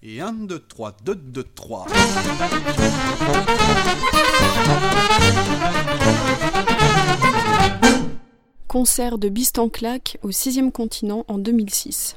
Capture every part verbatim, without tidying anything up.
Et un, deux, trois, deux, deux, trois. Concert de Beast en claque au sixième continent en deux mille six.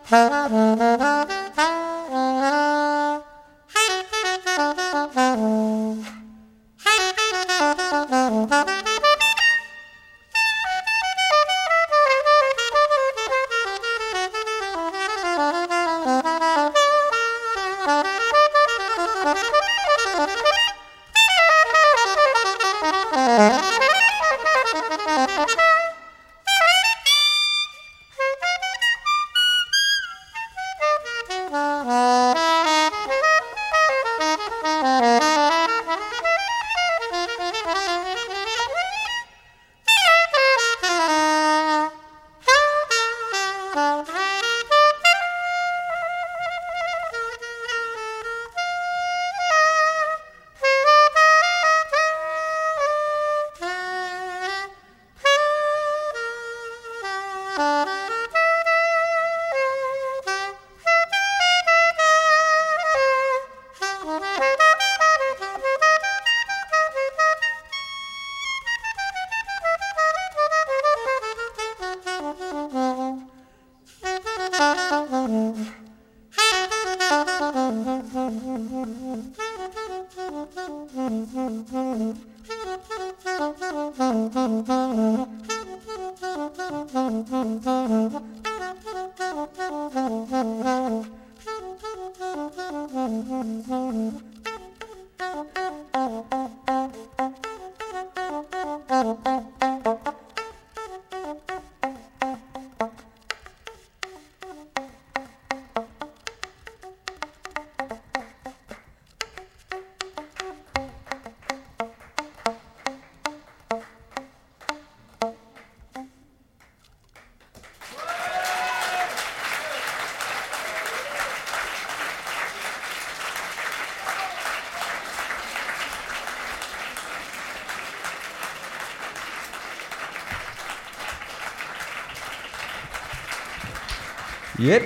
Yep.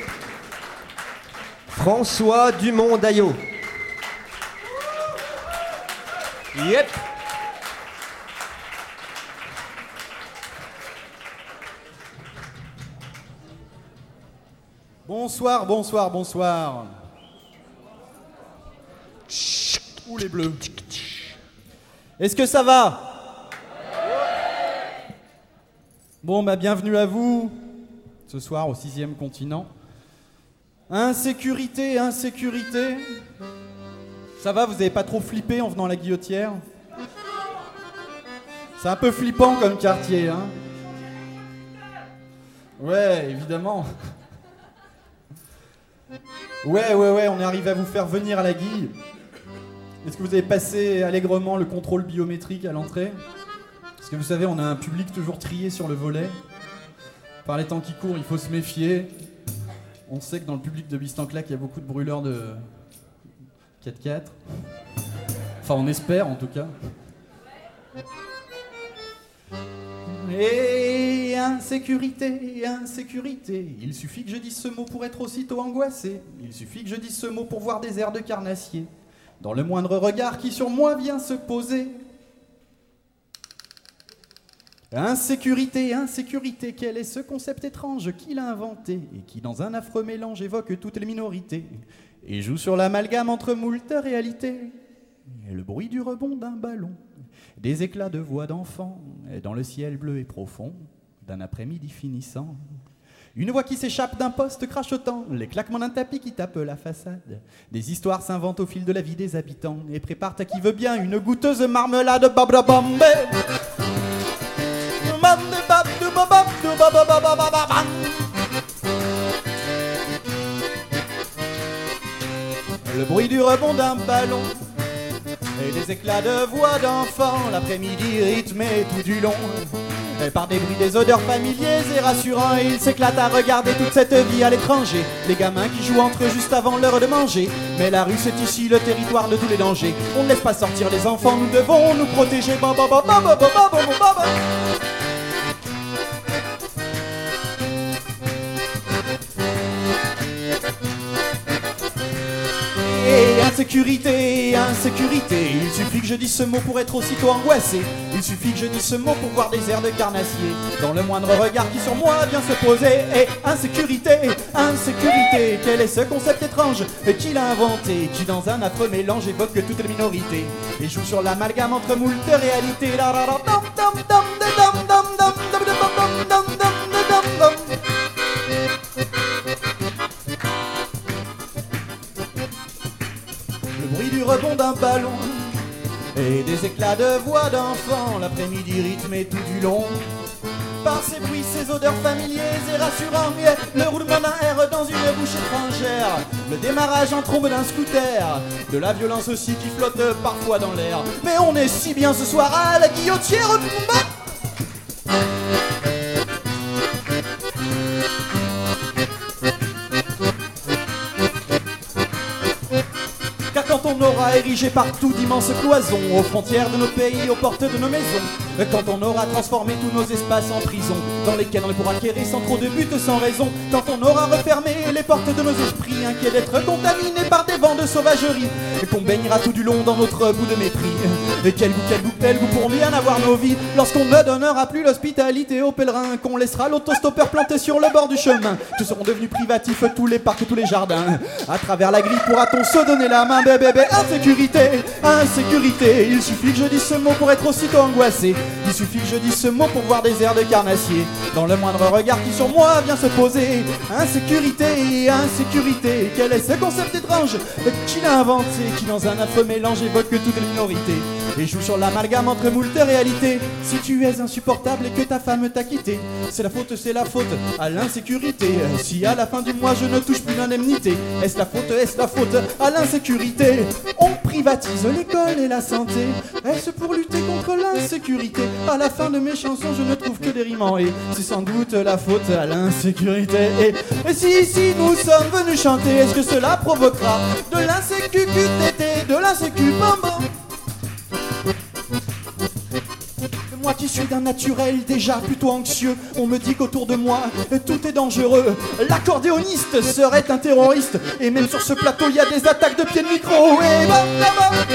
François Dumont-Daillot. Yep. Bonsoir, bonsoir, bonsoir. Où les bleus? Est-ce que ça va? Bon, bah bienvenue à vous. Ce soir au sixième continent. Insécurité, insécurité. Ça va, vous avez pas trop flippé en venant à la Guillotière? C'est un peu flippant comme quartier, hein? Ouais, évidemment. Ouais, ouais, ouais, on est arrivé à vous faire venir à la Guille. Est-ce que vous avez passé allègrement le contrôle biométrique à l'entrée? Parce que vous savez, on a un public toujours trié sur le volet. Par les temps qui courent, il faut se méfier. On sait que dans le public de Bistanclac, il y a beaucoup de brûleurs de quatre quatre. Enfin, on espère en tout cas. Et insécurité, insécurité. Il suffit que je dise ce mot pour être aussitôt angoissé. Il suffit que je dise ce mot pour voir des airs de carnassier. Dans le moindre regard qui sur moi vient se poser. Insécurité, insécurité, quel est ce concept étrange qu'il a inventé et qui dans un affreux mélange évoque toutes les minorités et joue sur l'amalgame entre moult réalités. Et le bruit du rebond d'un ballon, des éclats de voix d'enfants dans le ciel bleu et profond d'un après-midi finissant. Une voix qui s'échappe d'un poste crachotant, les claquements d'un tapis qui tape la façade. Des histoires s'inventent au fil de la vie des habitants et préparent à qui veut bien une goûteuse marmelade bababambé. Le bruit du rebond d'un ballon et des éclats de voix d'enfants, l'après-midi rythmé tout du long et par des bruits, des odeurs familiers et rassurants. Et il s'éclate à regarder toute cette vie à l'étranger, les gamins qui jouent entre eux juste avant l'heure de manger. Mais la rue c'est ici le territoire de tous les dangers. On ne laisse pas sortir les enfants, nous devons nous protéger. Ba, ba, ba, ba, ba, ba, ba, ba, ba, ba. Insécurité, insécurité, il suffit que je dise ce mot pour être aussitôt angoissé. Il suffit que je dise ce mot pour voir des airs de carnassier dans le moindre regard qui sur moi vient se poser. Et insécurité, insécurité, quel est ce concept étrange qui l'a inventé, qui dans un affreux mélange évoque toutes les minorités et joue sur l'amalgame entre moult réalités. Le bruit du rebond d'un ballon et des éclats de voix d'enfants, l'après-midi rythmé tout du long par ces bruits, ces odeurs familières et rassurants, yeah. Le roulement d'un air dans une bouche étrangère, le démarrage en trombe d'un scooter, de la violence aussi qui flotte parfois dans l'air. Mais on est si bien ce soir à la guillotière. Car quand on aura érigé partout d'immenses cloisons, aux frontières de nos pays, aux portes de nos maisons, quand on aura transformé tous nos espaces en prisons, dans lesquels on ne pourra quérir sans trop de but, sans raison, quand on aura refermé les portes de nos esprits, inquiets d'être contaminés par des vents de sauvagerie, et qu'on baignera tout du long dans notre bout de mépris. Et quel goût, quel goût, quel goût pour bien avoir nos vies, lorsqu'on ne donnera plus l'hospitalité aux pèlerins, qu'on laissera l'autostoppeur planté sur le bord du chemin. Tous seront devenus privatifs, tous les parcs, tous les jardins. À travers la grille pourra-t-on se donner la main, bébé, bébé. Insécurité, insécurité, il suffit que je dise ce mot pour être aussitôt angoissé. Il suffit que je dise ce mot pour voir des airs de carnassier dans le moindre regard qui sur moi vient se poser. Insécurité, insécurité, quel est ce concept étrange qui l'a inventé, qui dans un affreux mélange évoque toutes les minorités et joue sur l'amalgame entre moult réalités. Si tu es insupportable et que ta femme t'a quitté, c'est la faute, c'est la faute à l'insécurité. Si à la fin du mois je ne touche plus l'indemnité, est-ce la faute, est-ce la faute à l'insécurité? On privatise l'école et la santé, est-ce pour lutter contre l'insécurité? À la fin de mes chansons je ne trouve que des rimes en et c'est sans doute la faute à l'insécurité. Et, et si ici nous sommes venus chanter, est-ce que cela provoquera de l'insécurité, de l'insécurité? Moi qui suis d'un naturel déjà plutôt anxieux, on me dit qu'autour de moi tout est dangereux. L'accordéoniste serait un terroriste, et même sur ce plateau il y a des attaques de pieds de micro. Et bah, bah, bah.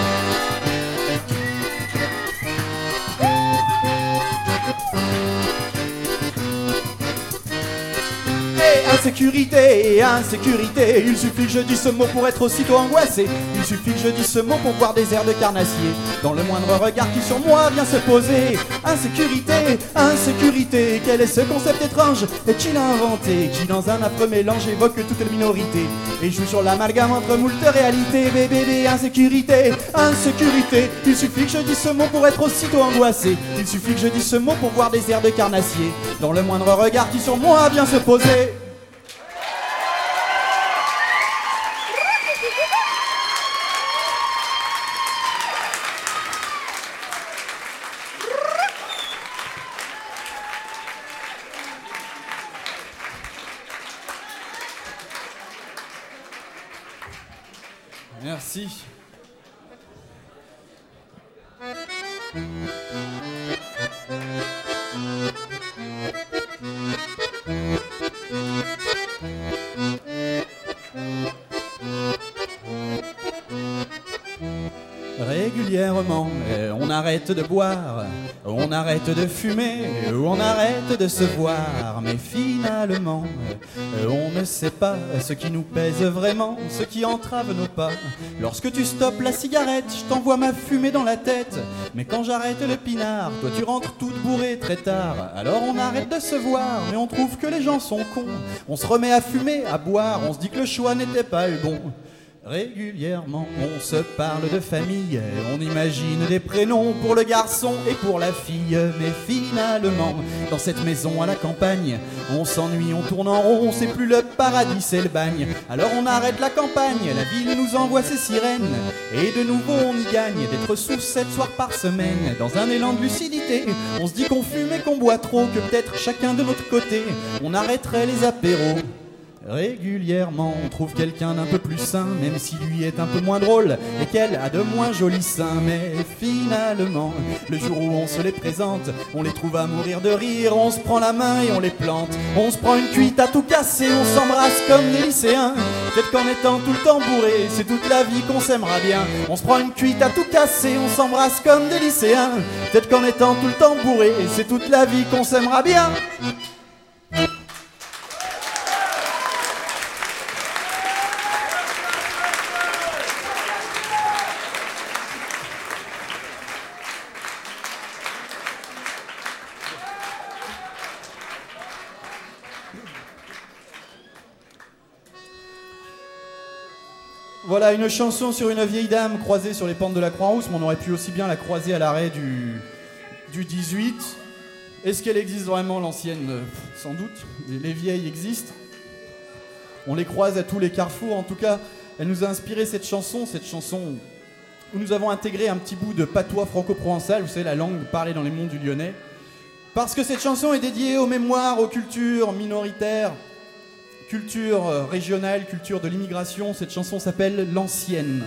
Insécurité, insécurité, il suffit que je dise ce mot pour être aussitôt angoissé. Il suffit que je dise ce mot pour voir des airs de carnassier dans le moindre regard qui sur moi vient se poser. Insécurité, insécurité, quel est ce concept étrange qui l'a inventé, qui dans un affreux mélange évoque toutes les minorités et joue sur l'amalgame entre moult réalités. Bébé, insécurité, insécurité, il suffit que je dise ce mot pour être aussitôt angoissé. Il suffit que je dise ce mot pour voir des airs de carnassier dans le moindre regard qui sur moi vient se poser. Merci. Régulièrement, on arrête de boire, on arrête de fumer, on arrête de se voir, mais finalement, on ne sait pas ce qui nous pèse vraiment, ce qui entrave nos pas. Lorsque tu stoppes la cigarette, je t'envoie ma fumée dans la tête, mais quand j'arrête le pinard, toi tu rentres toute bourrée très tard. Alors on arrête de se voir, mais on trouve que les gens sont cons. On se remet à fumer, à boire, on se dit que le choix n'était pas le bon. Régulièrement, on se parle de famille, on imagine des prénoms pour le garçon et pour la fille. Mais finalement, dans cette maison à la campagne, on s'ennuie, on tourne en rond, c'est plus le paradis, c'est le bagne. Alors on arrête la campagne, la ville nous envoie ses sirènes, et de nouveau on y gagne d'être sous sept soirs par semaine. Dans un élan de lucidité, on se dit qu'on fume et qu'on boit trop, que peut-être chacun de notre côté, on arrêterait les apéros. Régulièrement, on trouve quelqu'un d'un peu plus sain, même si lui est un peu moins drôle et qu'elle a de moins jolis seins. Mais finalement, le jour où on se les présente, on les trouve à mourir de rire, on se prend la main et on les plante. On se prend une cuite à tout casser, on s'embrasse comme des lycéens. Peut-être qu'en étant tout le temps bourré, c'est toute la vie qu'on s'aimera bien. On se prend une cuite à tout casser, on s'embrasse comme des lycéens. Peut-être qu'en étant tout le temps bourré, c'est toute la vie qu'on s'aimera bien. Voilà une chanson sur une vieille dame croisée sur les pentes de la Croix-Rousse, mais on aurait pu aussi bien la croiser à l'arrêt du, du dix-huit. Est-ce qu'elle existe vraiment, l'ancienne? Sans doute. Les, les vieilles existent. On les croise à tous les carrefours. En tout cas, elle nous a inspiré cette chanson, cette chanson où nous avons intégré un petit bout de patois franco-provençal, vous savez, la langue parlée dans les monts du Lyonnais. Parce que cette chanson est dédiée aux mémoires, aux cultures minoritaires, culture régionale, culture de l'immigration. Cette chanson s'appelle L'Ancienne.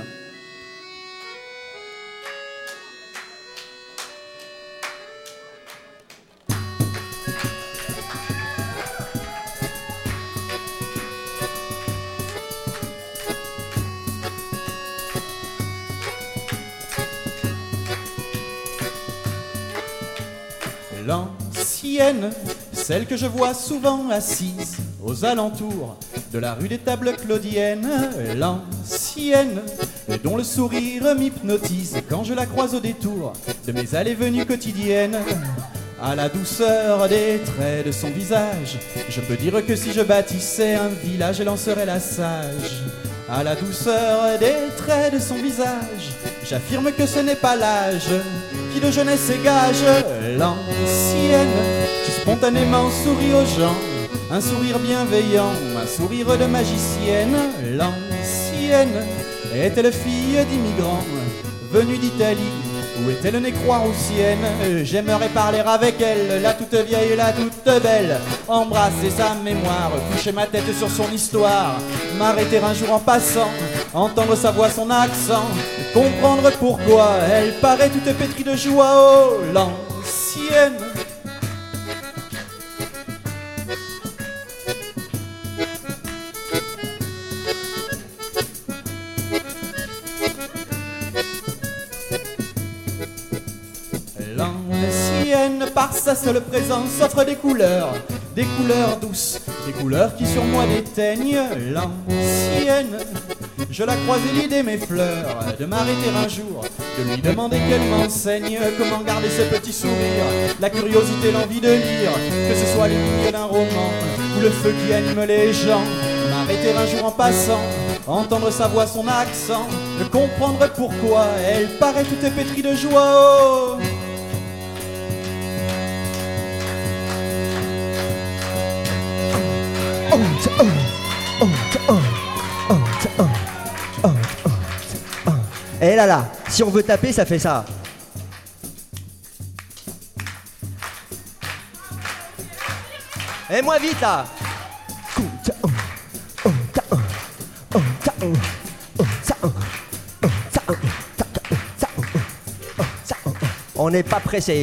L'ancienne, celle que je vois souvent assise aux alentours de la rue des Tables Claudiennes. L'ancienne, dont le sourire m'hypnotise quand je la croise au détour de mes allées-venues quotidiennes. À la douceur des traits de son visage, je peux dire que si je bâtissais un village, elle en serait la sage. À la douceur des traits de son visage, j'affirme que ce n'est pas l'âge qui de jeunesse égage. L'ancienne, qui spontanément sourit aux gens, un sourire bienveillant, un sourire de magicienne. L'ancienne, est-elle fille d'immigrants venue d'Italie, ou est-elle née croix-roussienne? J'aimerais parler avec elle, la toute vieille, la toute belle, embrasser sa mémoire, coucher ma tête sur son histoire, m'arrêter un jour en passant, entendre sa voix, son accent, comprendre pourquoi elle paraît toute pétrie de joie. Oh, l'ancienne. L'ancienne, par sa seule présence, offre des couleurs, des couleurs douces, des couleurs qui sur moi déteignent. L'ancienne, je la croise et l'idée m'effleure de m'arrêter un jour, de lui demander qu'elle m'enseigne comment garder ce petit sourire, la curiosité, l'envie de lire, que ce soit les lignes d'un roman ou le feu qui anime les gens. M'arrêter un jour en passant, entendre sa voix, son accent, de comprendre pourquoi elle paraît toute pétrie de joie. Oh, Eh là là, si on veut taper, ça fait ça. Eh, moins vite là. On n'est pas pressé.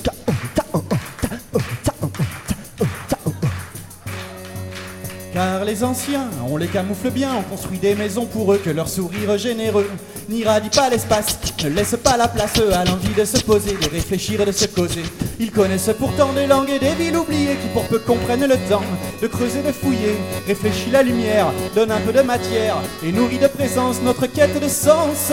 Car les anciens, on les camoufle bien, on construit des maisons pour eux, que leur sourire généreux n'irradie pas l'espace, ne laisse pas la place à l'envie de se poser, de réfléchir et de se causer. Ils connaissent pourtant des langues et des villes oubliées qui pour peu comprennent le temps de creuser, de fouiller, réfléchit la lumière, donne un peu de matière et nourrit de présence notre quête de sens.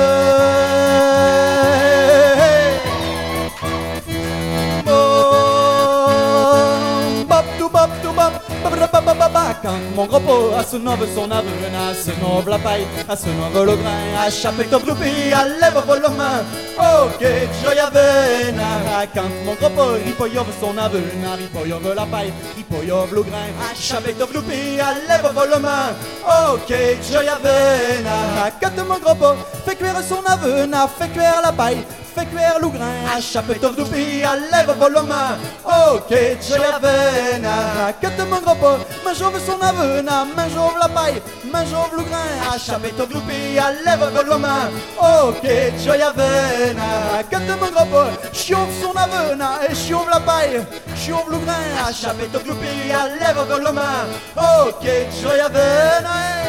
Quand mon gros pot a ce noble son aveu, a ce noble la paille, a ce noble le grain, a chapé top groupi, a lève vos mains. Oh, que joya vena. Quand mon gros pot ripoyov son aveu, a ripoyov la paille, ripoyov le grain, a chapé top groupi, a lève vos mains. Oh, que joya vena. Quand mon gros pot fait cuire son aveu, a fait cuire la paille, fait cuire l'ougrin, a chapetov dupi, a lève voloma. Ok, gioia vena, que te mangera pas, mangeove son avena, mangeove la paille, mangeove l'ougrin, a chapetov dupi, a lève voloma. Ok, gioia vena, que te mangera pas, chiove son avena, et chiove la paille, chiove l'ougrin, a chapetov dupi, a lève voloma. Ok, gioia vena.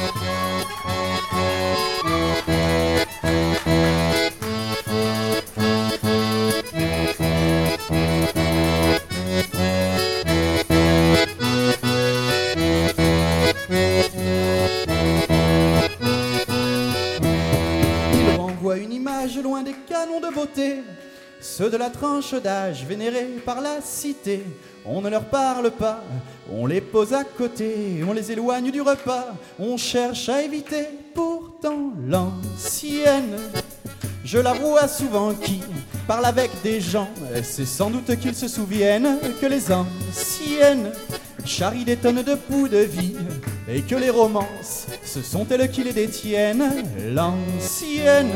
Il renvoie une image loin des canons de beauté, ceux de la tranche d'âge vénérés par la cité. On ne leur parle pas, on les pose à côté, on les éloigne du repas, on cherche à éviter. Pourtant l'ancienne, je la vois souvent qui parle avec des gens, c'est sans doute qu'ils se souviennent que les anciennes charrient des tonnes de poux de vie, et que les romances, ce sont elles qui les détiennent. L'ancienne.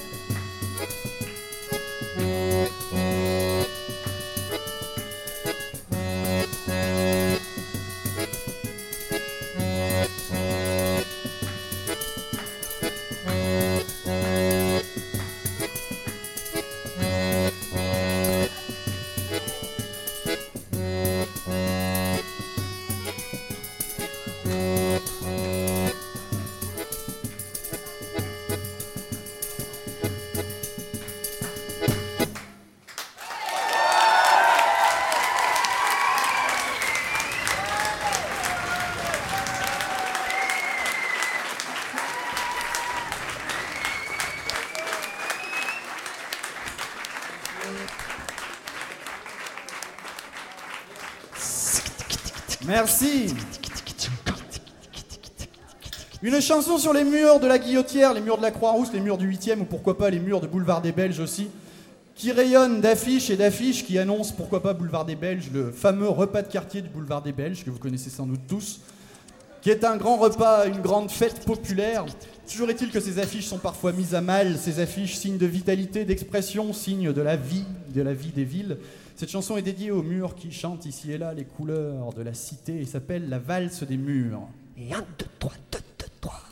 Merci. Une chanson sur les murs de la Guillotière, les murs de la Croix-Rousse, les murs du huitième ou pourquoi pas les murs de Boulevard des Belges aussi, qui rayonnent d'affiches et d'affiches qui annoncent pourquoi pas Boulevard des Belges, le fameux repas de quartier du Boulevard des Belges que vous connaissez sans doute tous, qui est un grand repas, une grande fête populaire. Toujours est-il que ces affiches sont parfois mises à mal, ces affiches signes de vitalité, d'expression, signes de la vie, de la vie des villes. Cette chanson est dédiée aux murs qui chantent ici et là les couleurs de la cité et s'appelle La valse des murs. Et un, deux, trois, deux, deux, trois.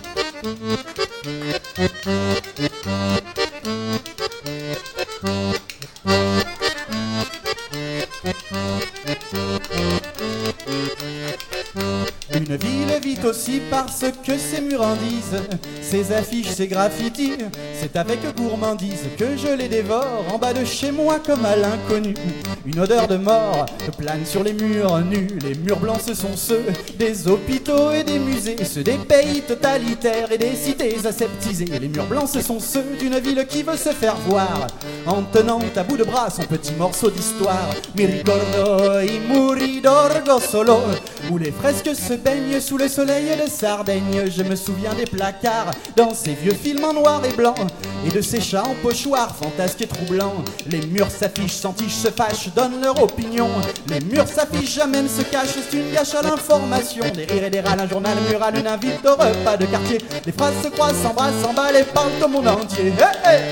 Une ville vit aussi parce que ses murs en disent, ses affiches, ses graffitis, c'est avec gourmandise que je les dévore en bas de chez moi comme à l'inconnu. Une odeur de mort plane sur les murs nus, les murs blancs ce sont ceux des hôpitaux et des musées, ceux des pays totalitaires et des cités aseptisées. Les murs blancs ce sont ceux d'une ville qui veut se faire voir en tenant à bout de bras son petit morceau d'histoire. Mi ricordo i muri d'Orgo Solo, où les fresques se baignent sous le soleil de Sardaigne. Je me souviens des placards dans ces vieux films en noir et blanc, et de ces chats en pochoir fantasques et troublants. Les murs s'affichent, s'entichent, se fâchent, donnent leur opinion. Les murs s'affichent, jamais se cachent, c'est une gâche à l'information. Des rires et des râles, un journal mural, une invite au repas de quartier. Les phrases se croisent, s'embrassent, s'emballent et parlent au monde entier. Hey, hey.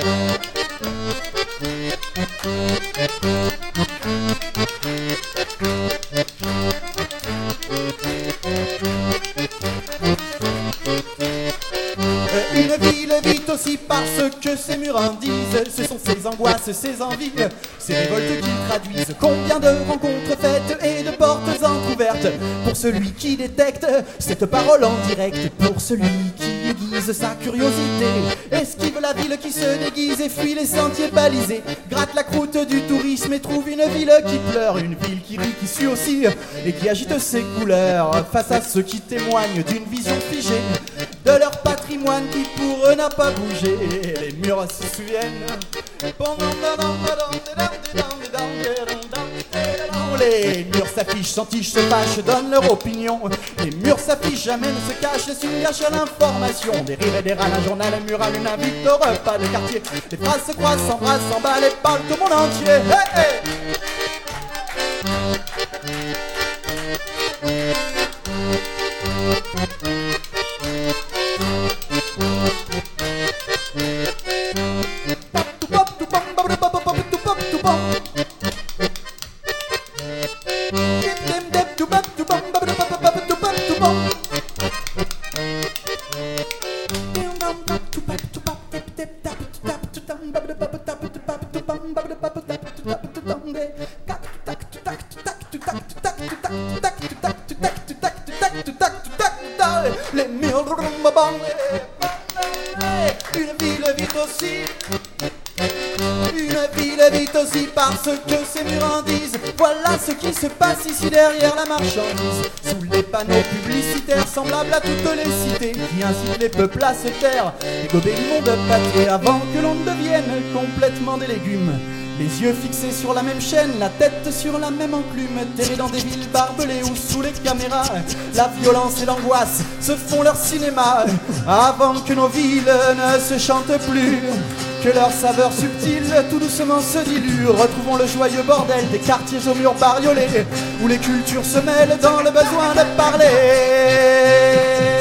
Une ville vit aussi parce que ses murs en disent, ce sont ses angoisses, ses envies, ces révoltes qu'ils traduisent. Combien de rencontres faites et de portes entrouvertes pour celui qui détecte cette parole en direct, pour celui qui aiguise sa curiosité, esquive la ville qui se déguise et fuit les sentiers balisés, gratte la croûte du tourisme et trouve une ville qui pleure, une ville qui rit, qui suit aussi et qui agite ses couleurs face à ceux qui témoignent d'une vision figée de leur patrimoine qui pour eux n'a pas bougé. Les murs se souviennent. Les murs s'affichent, s'entichent, se fâchent, donnent leur opinion. Les murs s'affichent, jamais ne se cachent, c'est une gâche à l'information. Des rires et des râles, un journal, un mural, une invite au repas de quartier. Les phrases se croisent, s'embrassent, s'emballent et parlent au monde entier. Hey, hey. Pop, pop. tac, tout tac, tout tac, tout tac, tout tac, tout tac, tout tac, tout tac, les murs une ville vite aussi. Une ville vite aussi parce que ces murs en disent. Voilà ce qui se passe ici derrière la marchandise. Sous les panneaux publicitaires semblables à toutes les cités qui incitent les peuples à se taire et gober le monde pâté avant que l'on ne devienne complètement des légumes. Les yeux fixés sur la même chaîne, la tête sur la même enclume, terrés dans des villes barbelées où sous les caméras la violence et l'angoisse se font leur cinéma. Avant que nos villes ne se chantent plus, que leur saveur subtile tout doucement se dilue. Retrouvons le joyeux bordel des quartiers aux murs bariolés, où les cultures se mêlent dans le besoin de parler.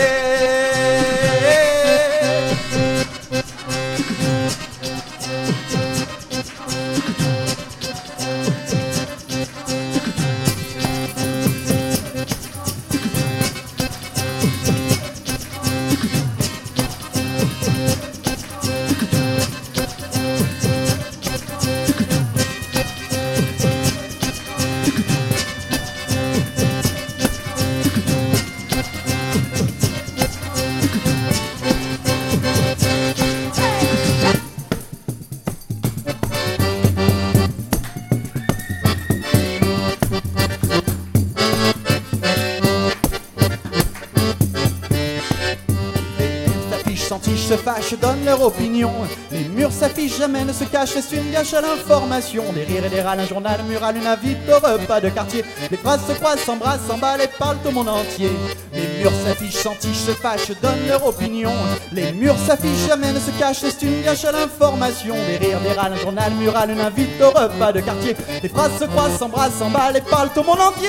Se fâchent, donnent leur opinion. Les murs s'affichent, jamais ne se cachent, c'est une gâche à l'information. Des rires et des râles, un journal mural, une invite au repas de quartier. Les phrases se croisent, s'embrassent, s'emballent et parlent au monde entier. Les murs s'affichent, s'entichent, se fâchent, donnent leur opinion. Les murs s'affichent, jamais ne se cachent, c'est une gâche à l'information. Des rires, des râles, un journal mural, une invite au repas de quartier. Les phrases se croisent, s'embrassent, s'emballent et parlent au monde entier.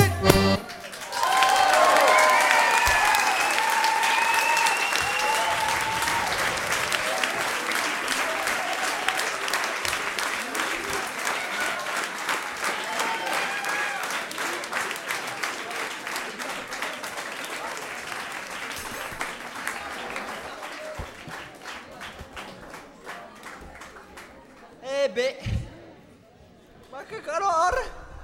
Eh ben, ma che calore!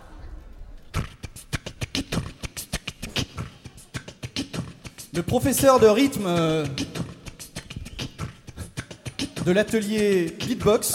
Le professeur de rythme euh, de l'atelier Beatbox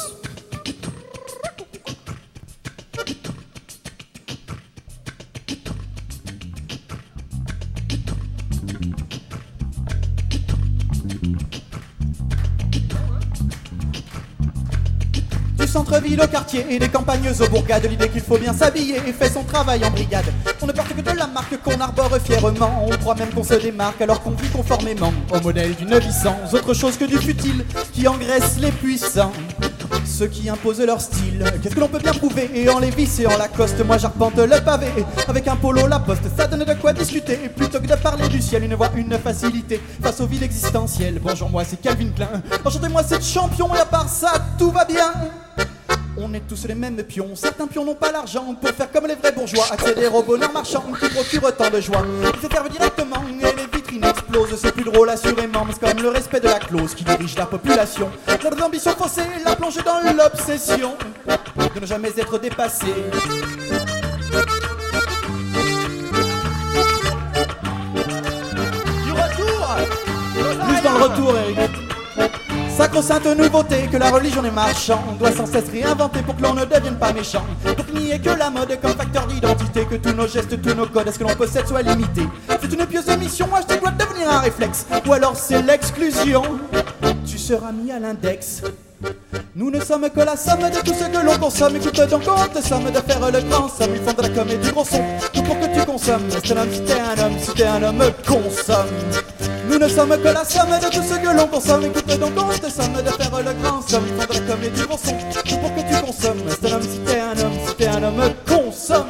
du centre-ville au quartier et des campagnes aux bourgades, l'idée qu'il faut bien s'habiller et fait son travail en brigade. On ne porte que de la marque qu'on arbore fièrement, on croit même qu'on se démarque alors qu'on vit conformément au modèle du neuf cents, autre chose que du futile qui engraisse les puissants, ceux qui imposent leur style. Qu'est-ce que l'on peut bien prouver, et en Lévis et en Lacoste, moi j'arpente le pavé avec un polo La Poste, ça donne de quoi discuter. Et plutôt que de parler du ciel, une voix, une facilité face aux villes existentielles. Bonjour, moi c'est Calvin Klein, enchantez-moi cette champion, et à part ça tout va bien. On est tous les mêmes pions, certains pions n'ont pas l'argent pour faire comme les vrais bourgeois, accéder au bonheur marchand qui procure tant de joie. Ils se servent directement et les vitrines explosent, c'est plus drôle assurément, mais c'est comme le respect de la clause qui dirige la population. Notre ambition faussée la plonge dans l'obsession de ne jamais être dépassé. Du retour! Juste dans le retour, Eric. Sacro-sainte nouveauté que la religion des marchands doit sans cesse réinventer pour que l'on ne devienne pas méchant. Pour qu'il n'y ait que la mode comme facteur d'identité, que tous nos gestes, tous nos codes, est-ce que l'on possède soient limités. C'est une pieuse mission, acheter doit devenir un réflexe, ou alors c'est l'exclusion. Tu seras mis à l'index. Nous ne sommes que la somme de tout ce que l'on consomme. Écoute donc, on te somme de faire le grand somme. Ils font de la comédie gros son, tout pour que tu consommes. C'est un homme, si t'es un homme, si t'es un homme, consomme. Nous ne sommes que la somme de tout ce que l'on consomme. Écoute donc, on te somme de faire le grand somme. Ils font de la comédie gros son, tout pour que tu consommes. C'est un homme, si t'es un homme, si t'es un homme, consomme.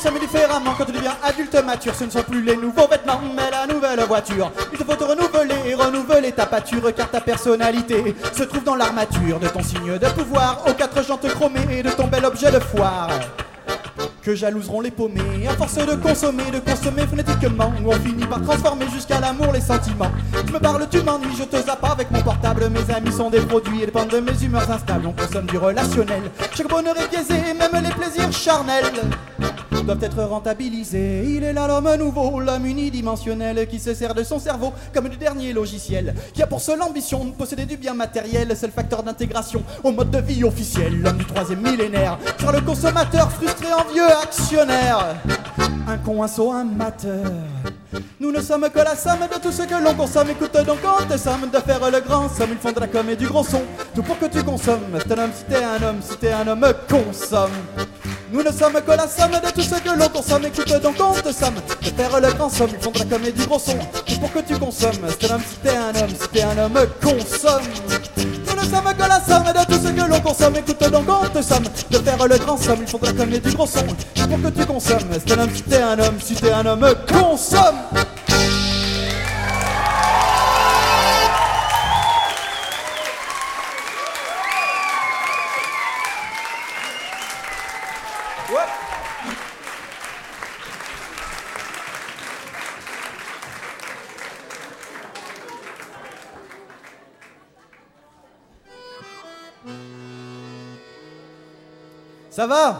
consommer différemment. Quand tu deviens adulte mature, ce ne sont plus les nouveaux vêtements, mais la nouvelle voiture. Il te faut te renouveler, renouveler ta pâture, car ta personnalité se trouve dans l'armature de ton signe de pouvoir, aux quatre jantes chromées de ton bel objet de foire. Que jalouseront les paumés, à force de consommer, de consommer frénétiquement, où on finit par transformer jusqu'à l'amour les sentiments. Tu me parles, tu m'ennuies, je te zappe avec mon portable. Mes amis sont des produits et dépendent de mes humeurs instables. On consomme du relationnel, chaque bonheur est biaisé, même les plaisirs charnels doivent être rentabilisés. Il est là l'homme nouveau, l'homme unidimensionnel, qui se sert de son cerveau comme du dernier logiciel, qui a pour seule ambition de posséder du bien matériel, seul facteur d'intégration au mode de vie officiel. L'homme du troisième millénaire sera le consommateur frustré, envieux, actionnaire, un con, un sot, un mateur. Nous ne sommes que la somme de tout ce que l'on consomme. Écoute donc, on te somme de faire le grand somme. Ils font de la com et du gros son, tout pour que tu consommes. C'est un homme si t'es un homme, si t'es un homme, consomme. Nous ne sommes que la somme de tout ce que l'on consomme. Écoute donc, on te somme de faire le grand somme. Ils font de la com et du gros son, tout pour que tu consommes. C'est un homme si t'es un homme, si t'es un homme, consomme. Nous ne sommes que la somme de tout ce que l'on consomme. Écoute donc, on te somme de faire le grand somme. Ils font de la com et du gros son, tout pour que tu consommes. C'est un homme si t'es un homme, si t'es un homme, consomme. Ça va?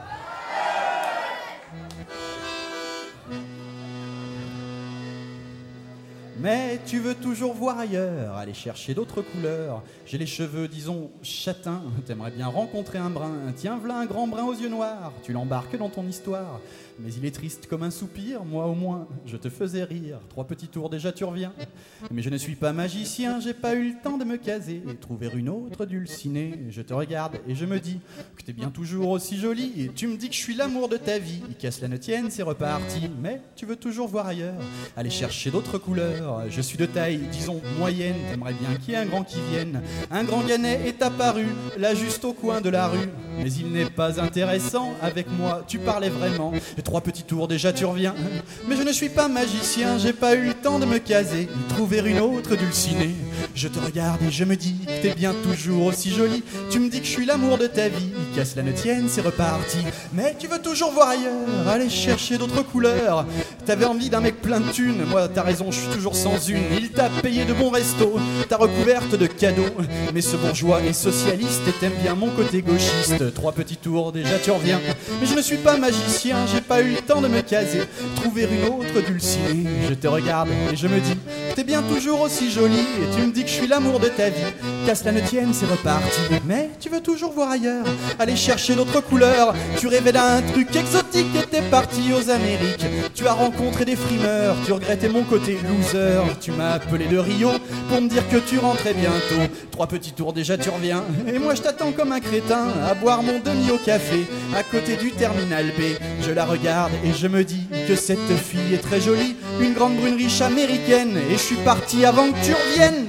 Mais tu veux toujours voir ailleurs, aller chercher d'autres couleurs. J'ai les cheveux, disons, châtains. T'aimerais bien rencontrer un brun. Tiens, v'là un grand brun aux yeux noirs. Tu l'embarques dans ton histoire. Mais il est triste comme un soupir. Moi au moins, je te faisais rire. Trois petits tours, déjà tu reviens. Mais je ne suis pas magicien, j'ai pas eu le temps de me caser et trouver une autre dulcinée. Je te regarde et je me dis que t'es bien toujours aussi jolie. Et tu me dis que je suis l'amour de ta vie. Et qu'à cela ne tienne, c'est reparti. Mais tu veux toujours voir ailleurs, aller chercher d'autres couleurs. Je suis de taille, disons, moyenne. T'aimerais bien qu'il y ait un grand qui vienne. Un grand Gannet est apparu, là juste au coin de la rue. Mais il n'est pas intéressant, avec moi tu parlais vraiment. Et trois petits tours, déjà tu reviens. Mais je ne suis pas magicien, j'ai pas eu le temps de me caser et trouver une autre dulcinée. Je te regarde et je me dis que t'es bien toujours aussi jolie. Tu me dis que je suis l'amour de ta vie, qu'à cela ne tienne, c'est reparti. Mais tu veux toujours voir ailleurs, aller chercher d'autres couleurs. T'avais envie d'un mec plein de thunes, moi t'as raison, je suis toujours sans une. Il t'a payé de bons restos, t'as recouverte de cadeaux. Mais ce bourgeois est socialiste et t'aimes bien mon côté gauchiste. Trois petits tours, déjà tu reviens. Mais je ne suis pas magicien, j'ai pas eu le temps de me caser, trouver une autre dulcinée. Je te regarde et je me dis que t'es bien toujours aussi jolie. Et tu me dis que je suis l'amour de ta vie, qu'à cela ne tienne, c'est reparti. Mais tu veux toujours voir ailleurs, aller chercher d'autres couleurs. Tu rêvais d'un truc exotique et t'es parti aux Amériques. Tu as rencontré des frimeurs, tu regrettais mon côté loser. Tu m'as appelé de Rio pour me dire que tu rentrais bientôt. Trois petits tours, déjà tu reviens. Et moi je t'attends comme un crétin à boire mon demi au café à côté du terminal B. Je la regarde et je me dis que cette fille est très jolie, une grande brune riche américaine. Et je suis parti avant que tu reviennes.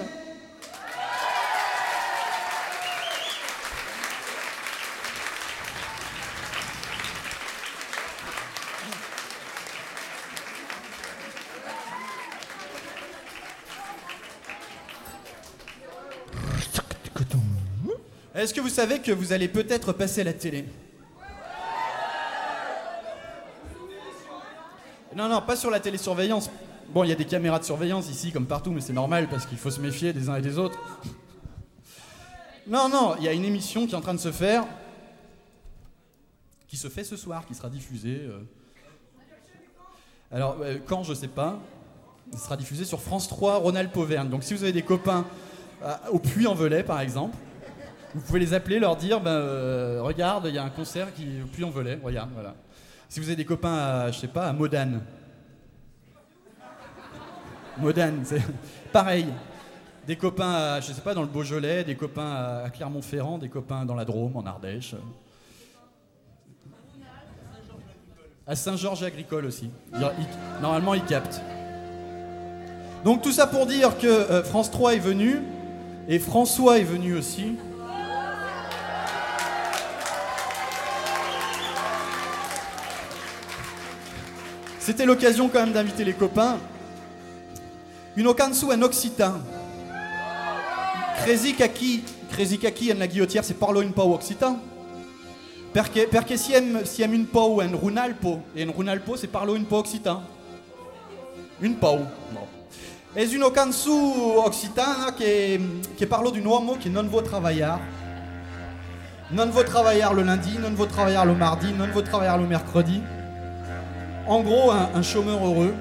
Est-ce que vous savez que vous allez peut-être passer à la télé? Non, non, pas sur la télésurveillance. Bon, il y a des caméras de surveillance ici, comme partout, mais c'est normal parce qu'il faut se méfier des uns et des autres. Non, non, il y a une émission qui est en train de se faire, qui se fait ce soir, qui sera diffusée. Euh... Alors, euh, quand, je sais pas. Il sera diffusé sur France trois, Rhône-Alpes-Auvergne. Donc si vous avez des copains euh, au Puy-en-Velay, par exemple, vous pouvez les appeler, leur dire, ben, euh, regarde, il y a un concert qui est au Puy-en-Velay, regarde, voilà. Si vous avez des copains à, je sais pas, à Modane. Modane, c'est pareil. Des copains, à, je sais pas, dans le Beaujolais, des copains à Clermont-Ferrand, des copains dans la Drôme, en Ardèche. À Saint-Georges-Agricole aussi. Il, il, normalement, ils captent. Donc tout ça pour dire que euh, France trois est venu, et François est venu aussi. C'était l'occasion quand même d'inviter les copains. Une okansu en occitan. Crazy kaki, crazy kaki en la guillotière, c'est parlo une pau occitan. Perché, perché siem, siem une pau en runalpo, et en runalpo c'est parlo une pau occitan. Une pau. Bon. Et une okansu occitan qui, qui parlo d'un uomo qui non vaut travaillard. Non vaut travaillard le lundi, non vaut travaillard le mardi, non vaut travaillard le mercredi. En gros, un, un chômeur heureux.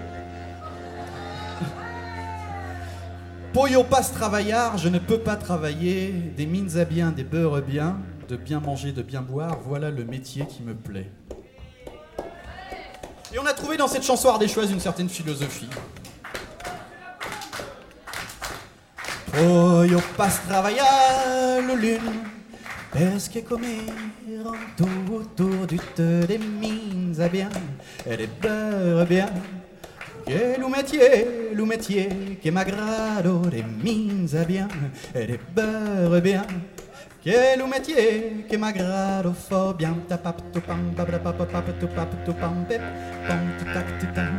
Poyo passe travaillard, je ne peux pas travailler. Des mines à bien, des beurres bien, de bien manger, de bien boire, voilà le métier qui me plaît. Et on a trouvé dans cette chanson ardéchoise une certaine philosophie. Poyo passe travaillard, le lune, pesche comer tout autour du te des mines à bien, et des beurres bien. Que lo métier, lo métier, que m'agrado, des mines à bien, et des beurres bien. Que lo métier, que m'agrado fort bien, tapap to pam, babapap to pap to pam, pep, pam to tac to tam.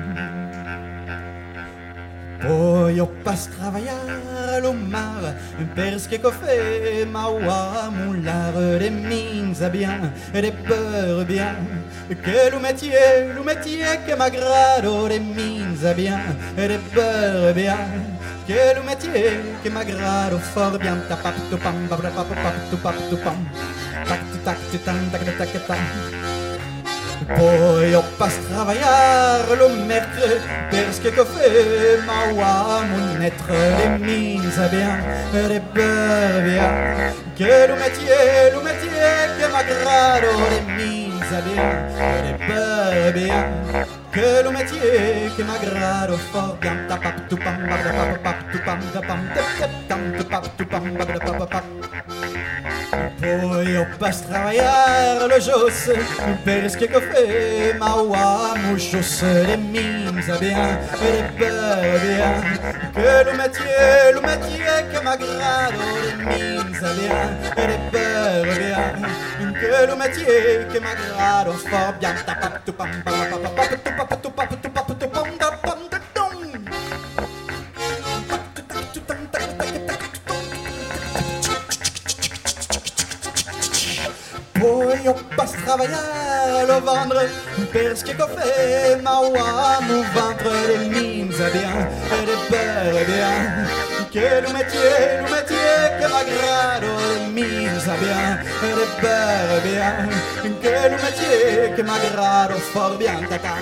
Poi io passe travaillare lo mar, perché coffè, ma wa moulare des mines à bien, et des beurres bien. Que lo métier, lo métier que m'agrado, des mines à bien, et des beurres bien. Que lo métier que m'agrado fort bien, tapap to pam, babapap to pap to pam, tac to tac to tam, tac to tac to tam. Poi io passe travaillare lo mercredi, perché coffè, ma wa mon être des mines à bien, et des beurres bien. Que lo métier, lo métier que m'agrado, des mines à bien, et des beurres bien. Que lo métier que m'agrado fort bien, tapap to pam, babapap to pam, tapam tep tep tam to pap to pam, babapap. Poi io passe travaillare le josse, perché coffè, ma wa mouchos des mines à bien, et des beurres bien. Que lo métier, lo métier que m'agrado, des mines à bien, et des beurres bien. Que lo métier que m'agrado fort bien, tapap to pam, babapap to pap to pap to pap to pam, tapam tep tom. Poi io passe travaillare le vendre, perché coffè, ma wa mon ventre, des mines à bien, et des beurres bien. Que lo métier, lo métier que m'agrado, des mines à bien, et des beurres bien. Que lo métier que m'agrado fort bien, tata.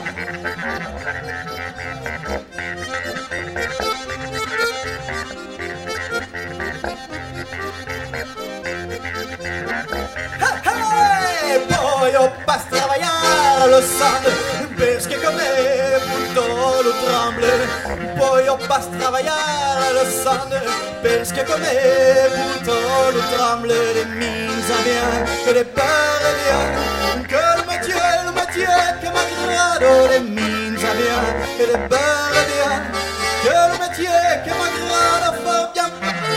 Poi io passe travaillare lo sand, perché come tutto lo tremble. Poi io passe travaillare lo sand, perché come tutto lo tremble. Des mines à bien, et des beurres bien. Que le métier, le métier que m'agrado, des mines à bien, et des beurres bien. Que le métier que m'agrado fort bien.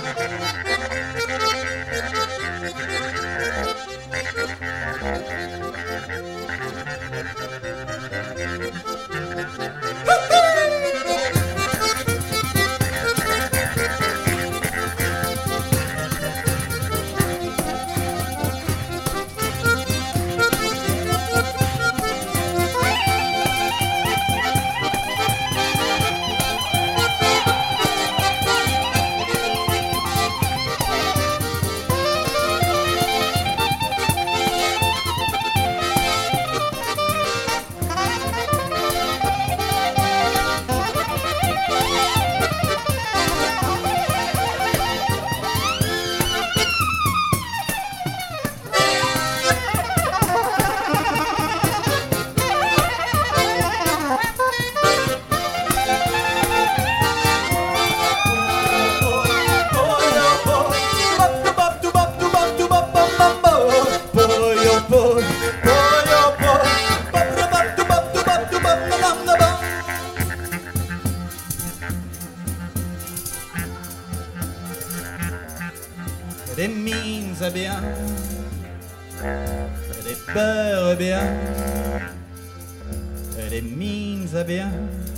Des mines à bien, des beurres bien, des des mines à bien,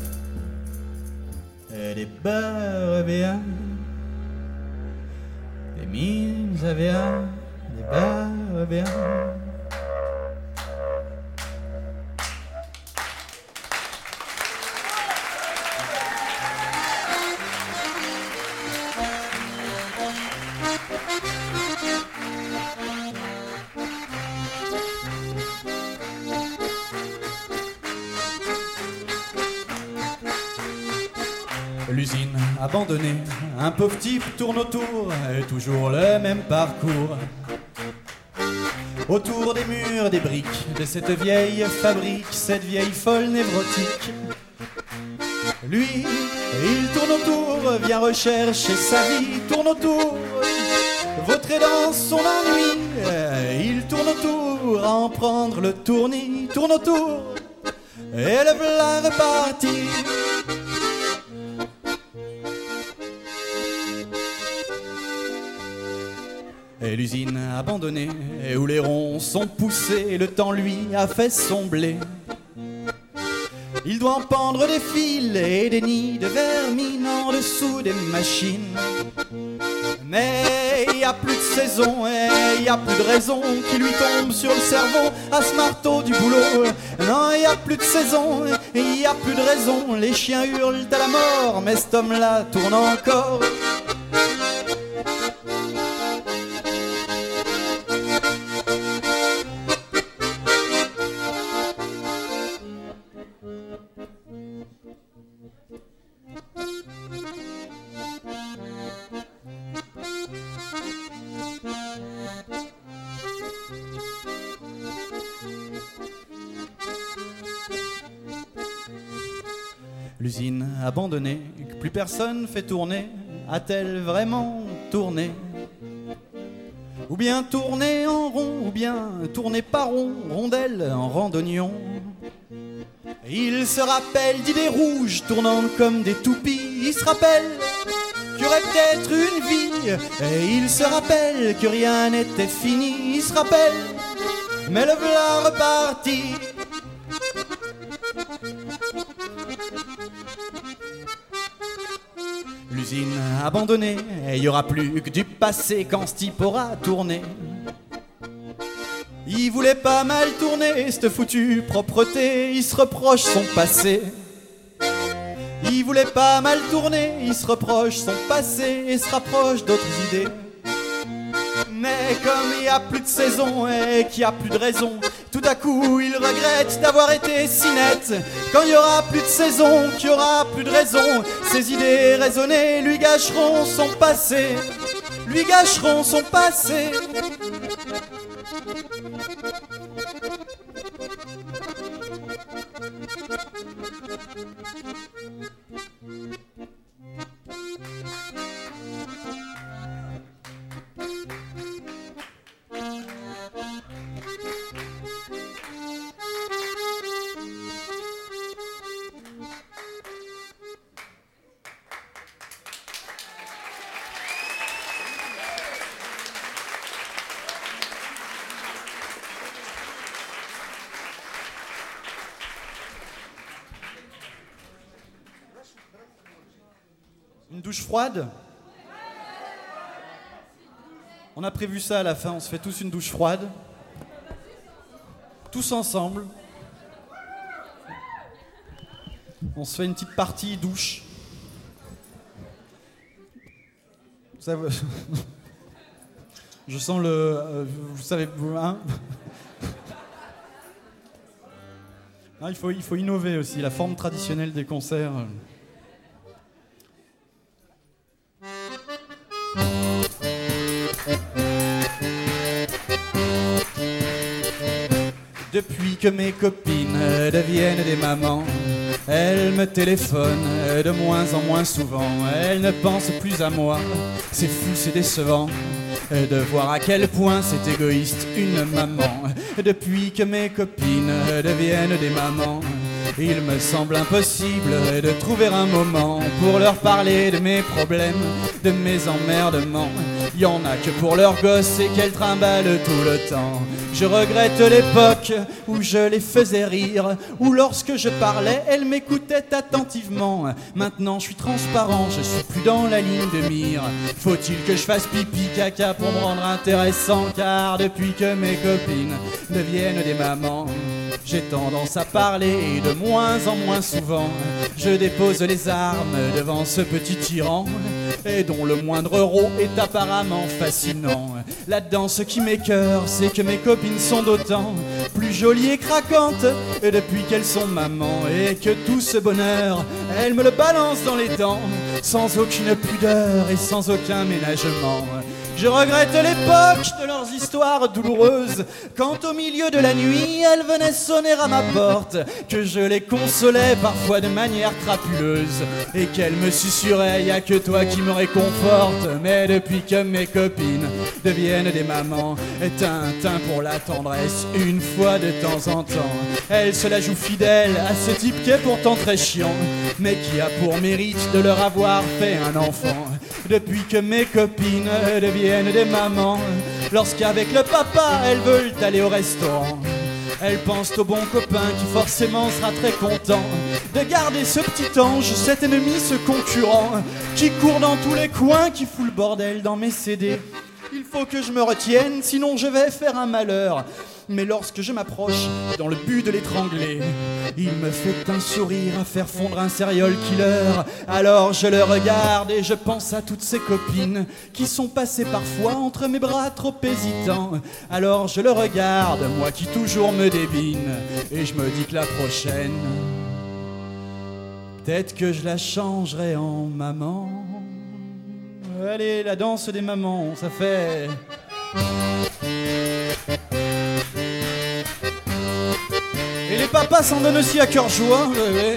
et des beurs à bien, des mines à bien, des beurs à bien. L'usine abandonnée, un pauvre type tourne autour, et toujours le même parcours. Autour des murs, des briques, de cette vieille fabrique, cette vieille folle névrotique. Lui, il tourne autour, vient rechercher sa vie, tourne autour, vautré dans son ennui. Il tourne autour, à en prendre le tournis, tourne autour, et le v'là reparti. Et l'usine abandonnée, et où les ronds sont poussés, le temps lui a fait son blé. Il doit en pendre des fils et des nids de vermine en dessous des machines. Mais il n'y a plus de saison et il n'y a plus de raison qui lui tombe sur le cerveau à ce marteau du boulot. Non, il n'y a plus de saison et il n'y a plus de raison. Les chiens hurlent à la mort, mais cet homme-là tourne encore. L'usine abandonnée, que plus personne fait tourner, a-t-elle vraiment tourné? Ou bien tourner en rond, ou bien tourner par rond, rondelle en randonnion. Il se rappelle d'idées rouges tournant comme des toupies. Il se rappelle qu'il y aurait peut-être une vie, et il se rappelle que rien n'était fini. Il se rappelle, mais le v'là reparti. L'usine abandonnée, et il n'y aura plus que du passé quand ce type aura tourné. Il voulait pas mal tourner, cette foutue propreté, il se reproche son passé. Il voulait pas mal tourner, il se reproche son passé et se rapproche d'autres idées. Mais comme il n'y a plus de saison et qu'il n'y a plus de raison, tout à coup il regrette d'avoir été si net. Quand il n'y aura plus de saison, qu'il n'y aura plus de raison, ses idées raisonnées lui gâcheront son passé, lui gâcheront son passé. Une douche froide? On a prévu ça à la fin, on se fait tous une douche froide. Tous ensemble. On se fait une petite partie douche. Ça, je sens le... Euh, vous savez... Hein non, il faut, il faut innover aussi, la forme traditionnelle des concerts. Depuis que mes copines deviennent des mamans, elles me téléphonent de moins en moins souvent. Elles ne pensent plus à moi, c'est fou, c'est décevant de voir à quel point c'est égoïste une maman. Depuis que mes copines deviennent des mamans, il me semble impossible de trouver un moment pour leur parler de mes problèmes, de mes emmerdements. Y en a que pour leurs gosses et qu'elles trimballent tout le temps. Je regrette l'époque où je les faisais rire, où lorsque je parlais, elles m'écoutaient attentivement. Maintenant je suis transparent, je suis plus dans la ligne de mire. Faut-il que je fasse pipi caca pour me rendre intéressant? Car depuis que mes copines deviennent des mamans, j'ai tendance à parler de moins en moins souvent. Je dépose les armes devant ce petit tyran, et dont le moindre rot est apparemment fascinant. Là-dedans, ce qui m'écœure, c'est que mes copines sont d'autant plus jolies et craquantes depuis qu'elles sont mamans, et que tout ce bonheur, elles me le balancent dans les dents, sans aucune pudeur et sans aucun ménagement. Je regrette l'époque de leurs histoires douloureuses, quand au milieu de la nuit elles venaient sonner à ma porte, que je les consolais parfois de manière crapuleuse, et qu'elles me susurraient: y'a que toi qui me réconforte. Mais depuis que mes copines deviennent des mamans, Tintin pour la tendresse une fois de temps en temps, elles se la jouent fidèle à ce type qui est pourtant très chiant, mais qui a pour mérite de leur avoir fait un enfant. Depuis que mes copines deviennent des mamans, lorsqu'avec le papa elles veulent aller au restaurant, elles pensent au bon copain qui forcément sera très content de garder ce petit ange, cet ennemi, ce concurrent, qui court dans tous les coins, qui fout le bordel dans mes C D. Il faut que je me retienne, sinon je vais faire un malheur. Mais lorsque je m'approche dans le but de l'étrangler, il me fait un sourire à faire fondre un serial killer. Alors je le regarde et je pense à toutes ces copines qui sont passées parfois entre mes bras trop hésitants. Alors je le regarde, moi qui toujours me débine, et je me dis que la prochaine, peut-être que je la changerai en maman. Allez, la danse des mamans, ça fait... Et les papas s'en donnent aussi à cœur joie. Ouais, ouais.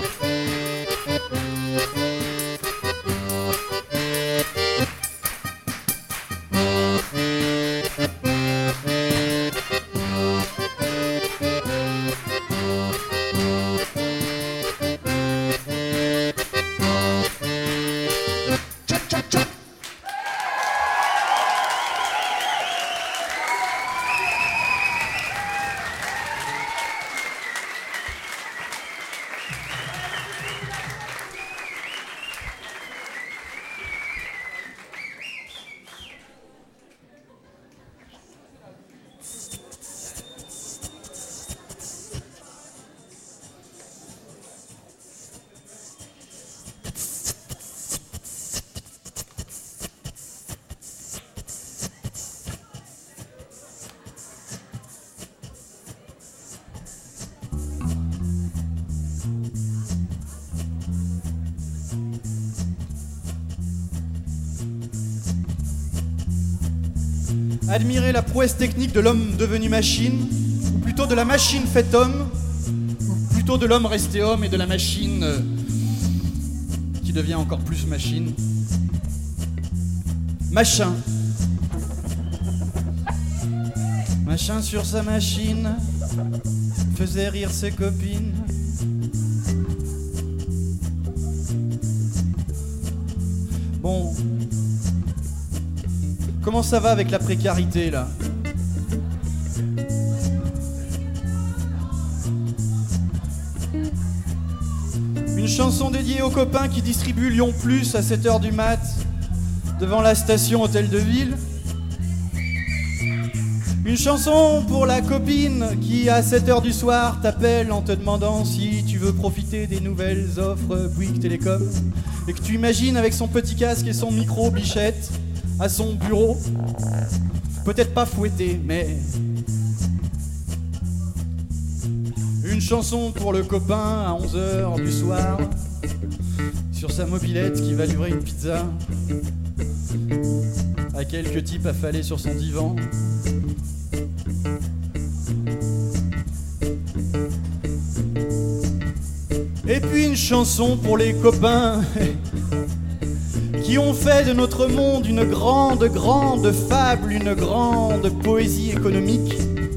Admirer la prouesse technique de l'homme devenu machine, ou plutôt de la machine faite homme, ou plutôt de l'homme resté homme et de la machine euh, qui devient encore plus machine. Machin. Machin sur sa machine faisait rire ses copines. Bon... Comment ça va avec la précarité, là? Une chanson dédiée aux copains qui distribuent Lyon Plus à sept heures du mat devant la station Hôtel de Ville. Une chanson pour la copine qui, à sept heures du soir, t'appelle en te demandant si tu veux profiter des nouvelles offres Bouygues Télécom, et que tu imagines avec son petit casque et son micro bichette à son bureau, peut-être pas fouetté, mais... Une chanson pour le copain à onze heures du soir, sur sa mobilette qui va livrer une pizza à quelques types affalés sur son divan. Et puis une chanson pour les copains qui ont fait de notre monde une grande, grande fable, une grande poésie économique.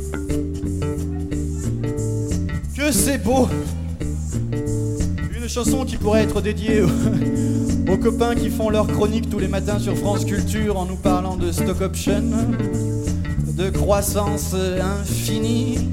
Que c'est beau! Une chanson qui pourrait être dédiée aux, aux copains qui font leur chronique tous les matins sur France Culture en nous parlant de stock option, de croissance infinie.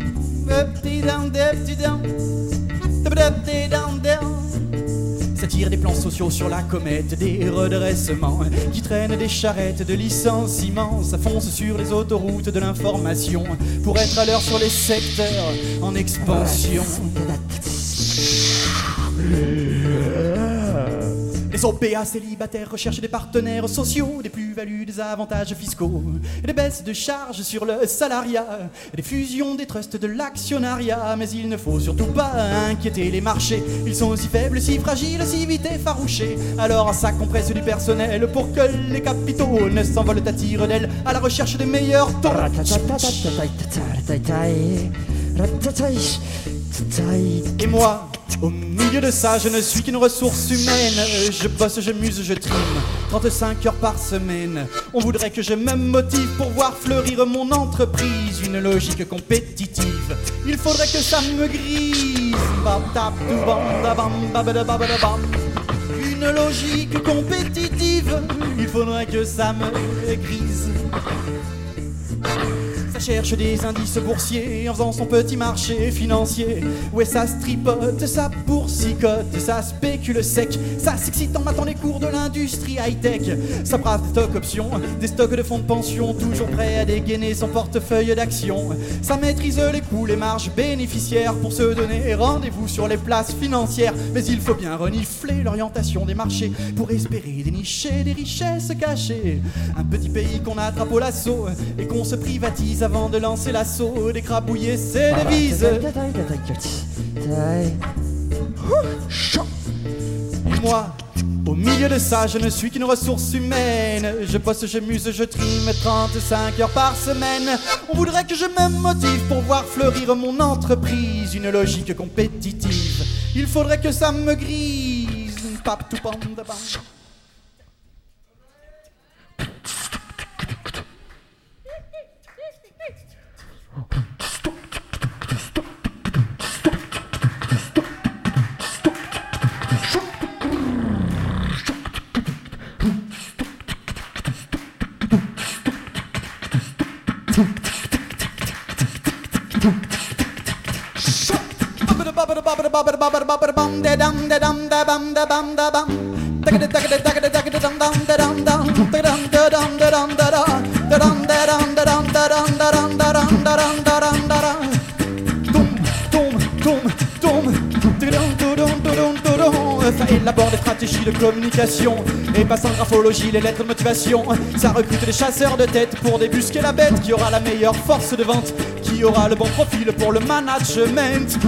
Ça tire des plans sociaux sur la comète, des redressements qui traînent des charrettes de licenciements. Ça fonce sur les autoroutes de l'information pour être à l'heure sur les secteurs en expansion. Les O P A célibataires recherchent des partenaires sociaux, des plus-values, des avantages fiscaux, et des baisses de charges sur le salariat, et des fusions des trusts de l'actionnariat. Mais il ne faut surtout pas inquiéter les marchés, ils sont aussi faibles, si fragiles, si vite effarouchés. Alors ça compresse du personnel pour que les capitaux ne s'envolent à tire-d'aile à la recherche des meilleurs taux. Et moi, au milieu de ça, je ne suis qu'une ressource humaine. Je bosse, je muse, je trime trente-cinq heures par semaine. On voudrait que je me motive pour voir fleurir mon entreprise. Une logique compétitive, il faudrait que ça me grise. Une logique compétitive, il faudrait que ça me grise. Ça cherche des indices boursiers en faisant son petit marché financier. Ouais, ça se tripote, ça boursicote, ça spécule sec, ça s'excite en matant les cours de l'industrie high-tech. Ça brave des stocks options, des stocks de fonds de pension, toujours prêt à dégainer son portefeuille d'actions. Ça maîtrise les coûts, les marges bénéficiaires pour se donner rendez-vous sur les places financières. Mais il faut bien renifler l'orientation des marchés pour espérer dénicher des richesses cachées. Un petit pays qu'on attrape au lasso et qu'on se privatise avant de lancer l'assaut, d'écrabouiller ses devises. Et moi, au milieu de ça, je ne suis qu'une ressource humaine. Je bosse, je muse, je trime trente-cinq heures par semaine. On voudrait que je me motive pour voir fleurir mon entreprise. Une logique compétitive, il faudrait que ça me grise. Pap tout pam da bam. Ça élabore des stratégies de communication et passe en graphologie les lettres de motivation. Ça recrute des chasseurs de tête pour débusquer la bête qui aura la meilleure force de vente, qui aura le bon profil pour le management.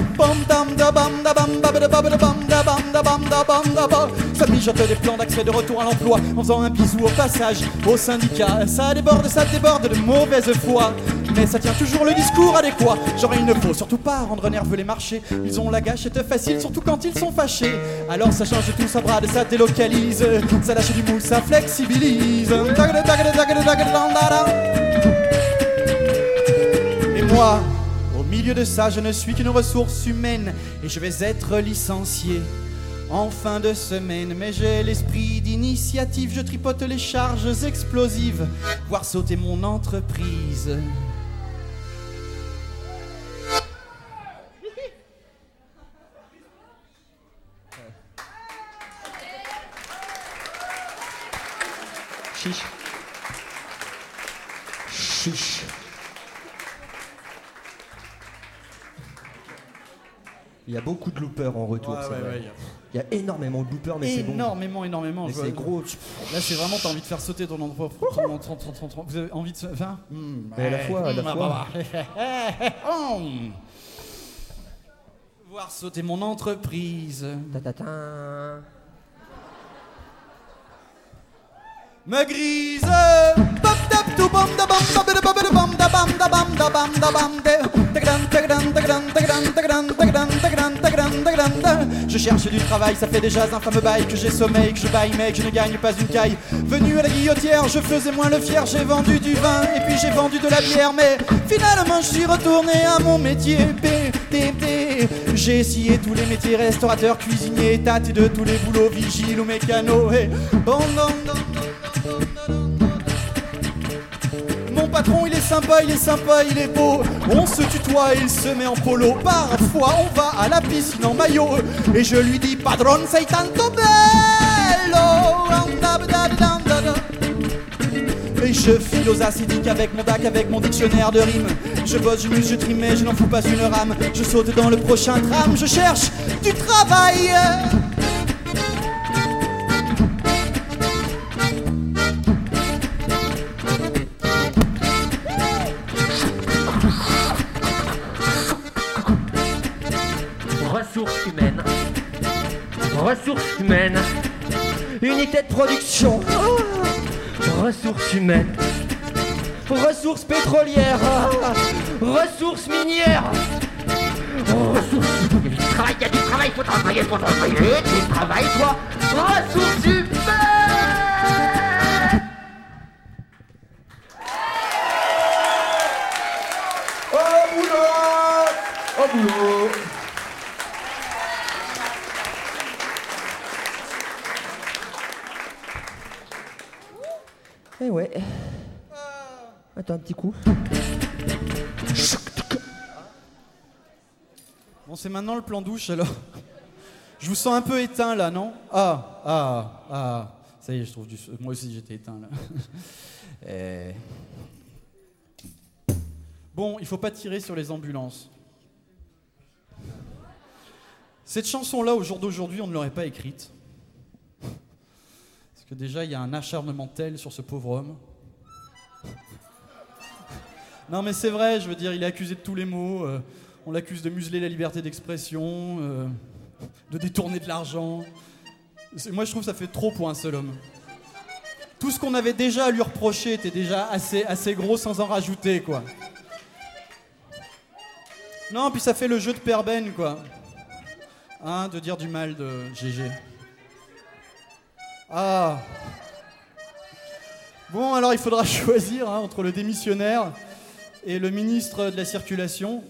Ça mijote des plans d'accès de retour à l'emploi en faisant un bisou au passage au syndicat. Ça déborde, ça déborde de mauvaise foi, mais ça tient toujours le discours adéquat. Genre il ne faut surtout pas rendre nerveux les marchés, ils ont la gâchette facile surtout quand ils sont fâchés. Alors ça change tout, ça brade, ça délocalise, ça lâche du mou, ça flexibilise. Et moi, au milieu de ça, je ne suis qu'une ressource humaine et je vais être licencié en fin de semaine. Mais j'ai l'esprit d'initiative, je tripote les charges explosives, voir sauter mon entreprise. Chiche. Chiche. Il y a beaucoup de loopers en retour, Ouais, c'est ouais, vrai. ouais, Il y a énormément de loopers, mais c'est bon. Énormément, énormément. Mais je c'est vois- gros. Là, c'est vraiment, t'as envie de faire sauter ton endroit. Vous avez envie de se. Enfin, Mais à la fois, à la fois. Voir sauter mon entreprise. Ta-ta-ta. Me grise. Bam, dam, tout, bam, da, bam, da, bam, da, bam, da, bam, da, bam, da, bam, da, bam, de. Tagdan, tagdan, tagdan, tagdan, tagdan, tagdan, tagdan, tagdan, tagdan, tagdan. Je cherche du travail, ça fait déjà un fameux bail que j'ai sommeil, que je baille, mec, je ne gagne pas une caille. Venu à la guillotière, je faisais moins le fier, j'ai vendu du vin et puis j'ai vendu de la bière, mais finalement je suis retourné à mon métier. P T T. J'ai essayé tous les métiers, restaurateur, cuisinier, tâté de tous les boulots, vigile ou mécano. Et bon, bon, bon, bon, bon, bon, bon. Mon patron, il est sympa, il est sympa, il est beau. On se tutoie et il se met en polo. Parfois, on va à la piscine en maillot. Et je lui dis, padron, sei tanto bello. Et je file aux acidiques avec mon D A C, avec mon dictionnaire de rimes. Je bosse, je muse, je trime, mais je n'en fous pas une rame. Je saute dans le prochain tram, je cherche du travail. Ressources humaines. Ressources humaines. Unité de production. Ressources humaines. Ressources pétrolières. Ressources minières. Ressources. Il y a du travail, il y a du travail, faut travailler, faut travailler. Tu travailles, toi. Ressources humaines. Au boulot. Au boulot. Eh ouais. Attends un petit coup. Bon, c'est maintenant le plan douche alors. Je vous sens un peu éteint là, non? Ah, ah, ah. Ça y est, je trouve du. Moi aussi j'étais éteint là. Et... Bon, il faut pas tirer sur les ambulances. Cette chanson-là, au jour d'aujourd'hui, on ne l'aurait pas écrite. Parce que déjà, il y a un acharnement tel sur ce pauvre homme. Non mais c'est vrai, je veux dire, il est accusé de tous les maux. Euh, on l'accuse de museler la liberté d'expression, euh, de détourner de l'argent. C'est, moi je trouve que ça fait trop pour un seul homme. Tout ce qu'on avait déjà à lui reprocher était déjà assez, assez gros sans en rajouter, quoi. Non, puis ça fait le jeu de Père Ben, quoi. Hein, de dire du mal de G G. Ah. Bon, alors il faudra choisir hein, entre le démissionnaire et le ministre de la Circulation.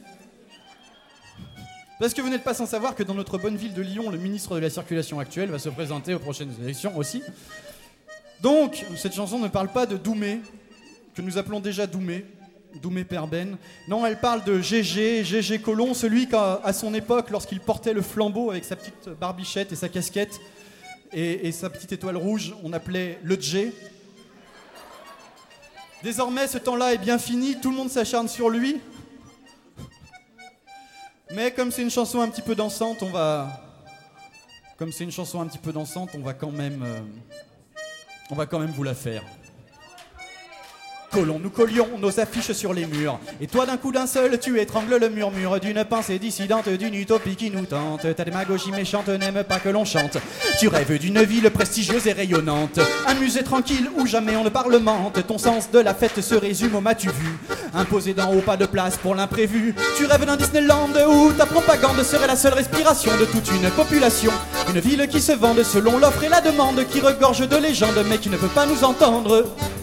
Parce que vous n'êtes pas sans savoir que dans notre bonne ville de Lyon, le ministre de la Circulation actuel va se présenter aux prochaines élections aussi. Donc, cette chanson ne parle pas de Doumé, que nous appelons déjà Doumé, Doumé Père Ben. Non, elle parle de Gégé, Gégé Colomb, celui qu'à à son époque, lorsqu'il portait le flambeau avec sa petite barbichette et sa casquette et, et sa petite étoile rouge, on appelait le Djé. Désormais, ce temps-là est bien fini, tout le monde s'acharne sur lui. Mais comme c'est une chanson un petit peu dansante, on va... Comme c'est une chanson un petit peu dansante, on va quand même... Euh... On va quand même vous la faire. Collons, nous collions nos affiches sur les murs. Et toi d'un coup d'un seul, tu étrangles le murmure d'une pensée dissidente, d'une utopie qui nous tente. Ta démagogie méchante n'aime pas que l'on chante. Tu rêves d'une ville prestigieuse et rayonnante, un musée tranquille où jamais on ne parlemente. Ton sens de la fête se résume au m'as-tu vu, imposé d'en haut, pas de place pour l'imprévu. Tu rêves d'un Disneyland où ta propagande serait la seule respiration de toute une population. Une ville qui se vende selon l'offre et la demande, qui regorge de légendes mais qui ne peut pas nous entendre.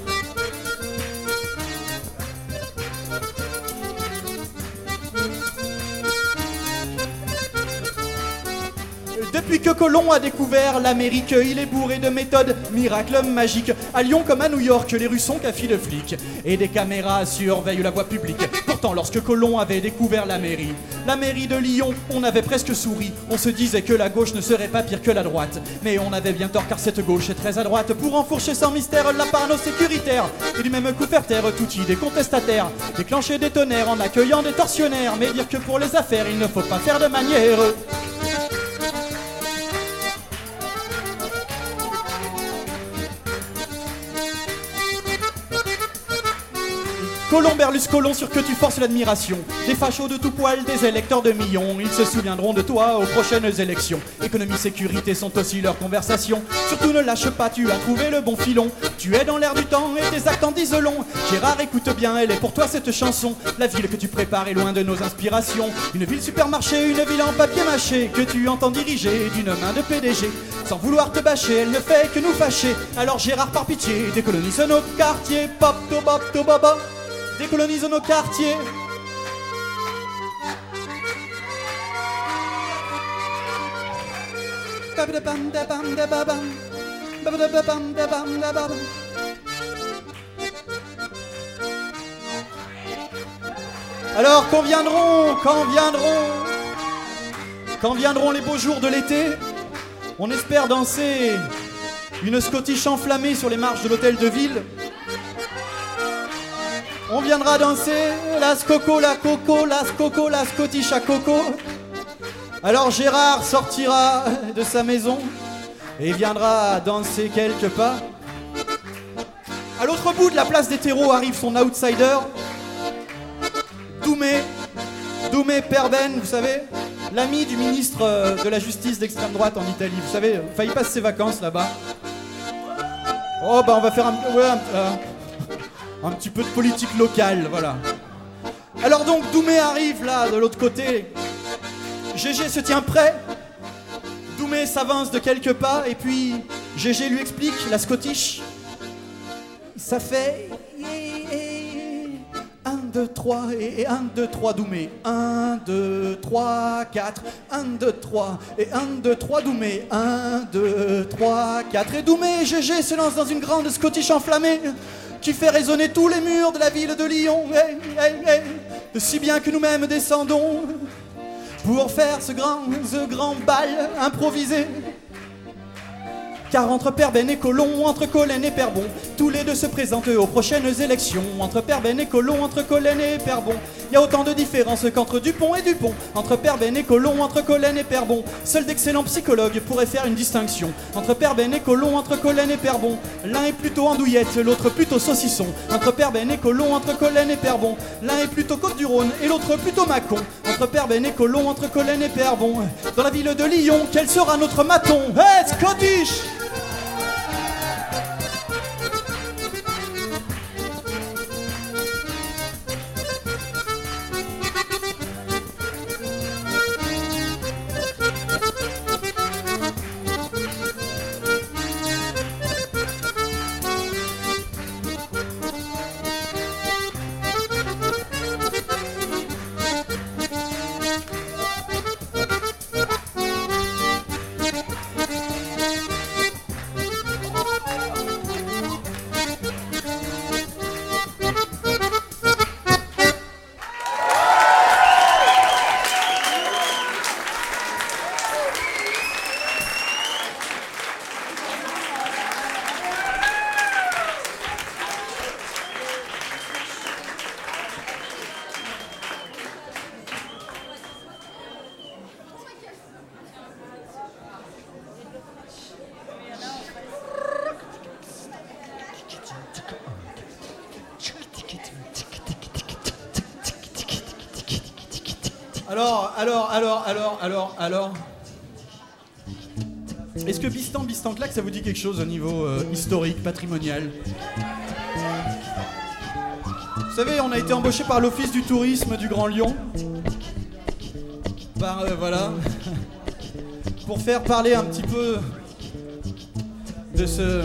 Depuis que Colomb a découvert l'Amérique, il est bourré de méthodes, miracles magiques. À Lyon comme à New York, les rues sont cafés de flics et des caméras surveillent la voie publique. Pourtant, lorsque Colomb avait découvert la mairie, la mairie de Lyon, on avait presque souri. On se disait que la gauche ne serait pas pire que la droite. Mais on avait bien tort car cette gauche est très à droite pour enfourcher sans mystère la parano sécuritaire. Et du même coup faire taire toute idée contestataire, déclencher des tonnerres en accueillant des tortionnaires. Mais dire que pour les affaires, il ne faut pas faire de manière. Colomb Berluscolon sur que tu forces l'admiration. Des fachos de tout poil, des électeurs de millions. Ils se souviendront de toi aux prochaines élections. Économie, sécurité sont aussi leurs conversations. Surtout ne lâche pas, tu as trouvé le bon filon. Tu es dans l'air du temps et tes actes en disent long. Gérard, écoute bien, elle est pour toi cette chanson. La ville que tu prépares est loin de nos inspirations. Une ville supermarché, une ville en papier mâché, que tu entends diriger d'une main de P D G. Sans vouloir te bâcher, elle ne fait que nous fâcher. Alors Gérard, par pitié, décolonise nos quartiers. Pop to bop to baba, décolonise nos quartiers. Alors quand viendront, quand viendront, quand viendront les beaux jours de l'été, on espère danser une Scottish enflammée sur les marches de l'hôtel de ville. On viendra danser la Scoco, la Coco, la Scoco, la Scottish à Coco. Alors Gérard sortira de sa maison et viendra danser quelques pas. À l'autre bout de la place des terreaux arrive son outsider, Doumé, Doumé Perben, vous savez, l'ami du ministre de la Justice d'extrême droite en Italie. Vous savez, enfin, il passe ses vacances là-bas. Oh bah on va faire un, ouais, un, euh, un petit peu de politique locale, voilà. Alors donc Doumé arrive là de l'autre côté. Gégé se tient prêt. Doumé s'avance de quelques pas et puis Gégé lui explique la Scottish. Ça fait un, deux, trois et un, deux, trois Doumé. un, deux, trois, quatre. un, deux, trois et un, deux, trois Doumé. un, deux, trois, quatre. Et Doumé et Gégé se lancent dans une grande Scottish enflammée qui fait résonner tous les murs de la ville de Lyon. Hey, hey, hey. Si bien que nous-mêmes descendons pour faire ce grand, ce grand bal improvisé. Car entre Perben et Colomb, entre Collen et Perbon, tous les deux se présentent aux prochaines élections. Entre Perben et Colomb, entre Collen et Perbon, il y a autant de différences qu'entre Dupont et Dupont. Entre Perben et Colomb, entre Collen et Perbon, seuls d'excellents psychologues pourraient faire une distinction. Entre Perben et Colomb, entre Collen et Perbon, l'un est plutôt andouillette, l'autre plutôt saucisson. Entre Perben et Colomb, entre Collen et Perbon, l'un est plutôt Côte-du-Rhône et l'autre plutôt Mâcon. Entre Perben et Colomb, entre Collen et Perbon, dans la ville de Lyon, quel sera notre maton? Hey, Scottish! Alors, alors, alors, alors, alors, alors... Est-ce que Bistan, Bistan Claque, ça vous dit quelque chose au niveau euh, historique, patrimonial? Vous savez, on a été embauché par l'Office du tourisme du Grand Lyon. Par, euh, voilà... pour faire parler un petit peu de ce...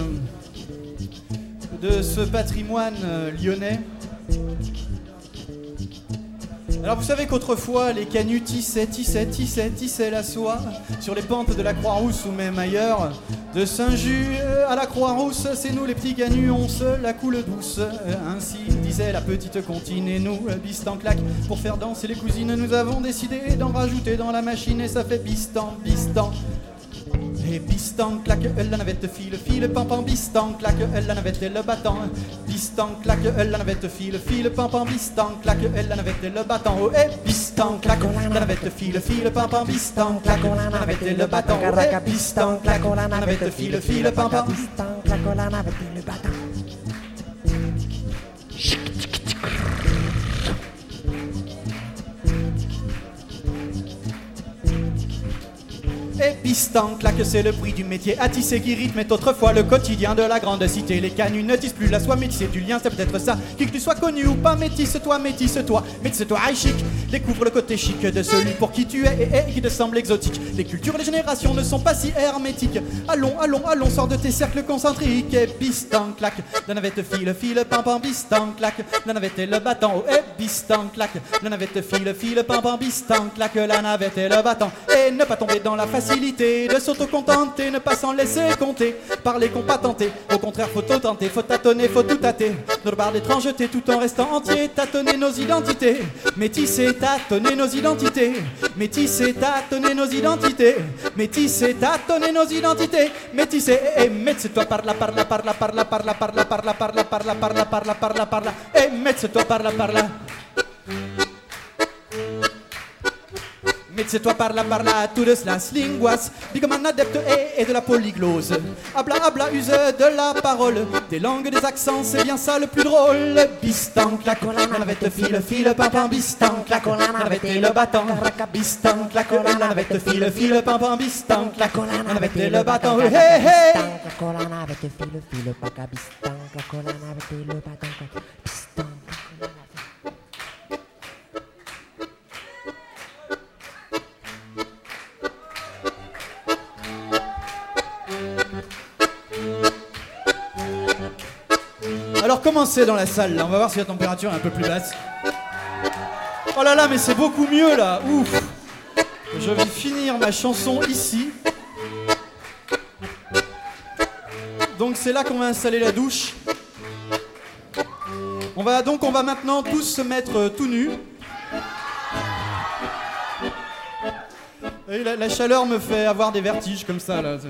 de ce patrimoine euh, lyonnais. Alors vous savez qu'autrefois les canuts tissaient, tissaient, tissaient, tissaient la soie sur les pentes de la Croix-Rousse ou même ailleurs. De Saint-Just à la Croix-Rousse, c'est nous les petits canuts, on se la coule douce. Ainsi disait la petite comptine et nous, Bistan Claque, pour faire danser les cousines, nous avons décidé d'en rajouter dans la machine et ça fait Bistan, Bistan. Et Bistan Claque, la navette file, file, pam pam, Bistan Claque, la navette et le battant. Bistan Claque, la navette file, file, pam pam, Bistan Claque, la navette et le battant. Oh, et Bistan Claque, la navette file, file, pam pam, Bistan Claque, la navette et le battant. Oh, et Bistan Claque, la navette file, file, pam pam, Bistan Claque, la navette et le battant. Et Bistan Claque, c'est le prix du métier à tisser qui rythme autrefois le quotidien de la grande cité. Les canuts ne tissent plus la soie, métissée du lien, c'est peut-être ça. Qui que tu sois connu ou pas, métisse-toi, métisse-toi, métisse-toi, high chic. Découvre le côté chic de celui pour qui tu es et, et qui te semble exotique. Les cultures et les générations ne sont pas si hermétiques. Allons, allons, allons, sors de tes cercles concentriques. Et Bistan Claque, la navette file, file, pam pam, Bistan Claque, la navette et le battant. Oh, et Bistan Claque, la navette file, file, pam pam, Bistan Claque, la navette et le battant. Et ne pas tomber dans la facilité facilité de s'auto-contenter, ne pas s'en laisser compter par les compatentés. Au contraire, faut tout tenter, faut tâtonner, faut tout tâter. Notre barre d'étrangeté tout en restant entier, tâtonner nos identités. Métisser, tâtonner nos identités. Métisser, tâtonner nos identités. Métisser, tâtonner nos identités. Métisser, et mets-toi par là, par là, par là, par là, par là, par là, par là, par là, par là, par là, par là, par là, par là, et mets-toi par là, par là. Mets-toi par là, par là, toutes las linguas. Dis comme un adepte et, et de la polyglose. Habla, habla, use de la parole. Des langues, des accents, c'est bien ça le plus drôle. Bistan, clacola, la navette, file, file, pimpin, bistan, clacola, la navette et le bâton. Bistan, clacola, la navette, file, file, pimpin, bistan, clacola, la navette et le bâton. Hey, hey! Clacola, la navette, file, file, paca, bistan, clacola, la navette et le bâton. Bistan, clacola. Alors commencez dans la salle là, on va voir si la température est un peu plus basse. Oh là là, mais c'est beaucoup mieux là, ouf. Je vais finir ma chanson ici. Donc c'est là qu'on va installer la douche. On va donc on va maintenant tous se mettre euh, tout nus. Et la, la chaleur me fait avoir des vertiges comme ça là.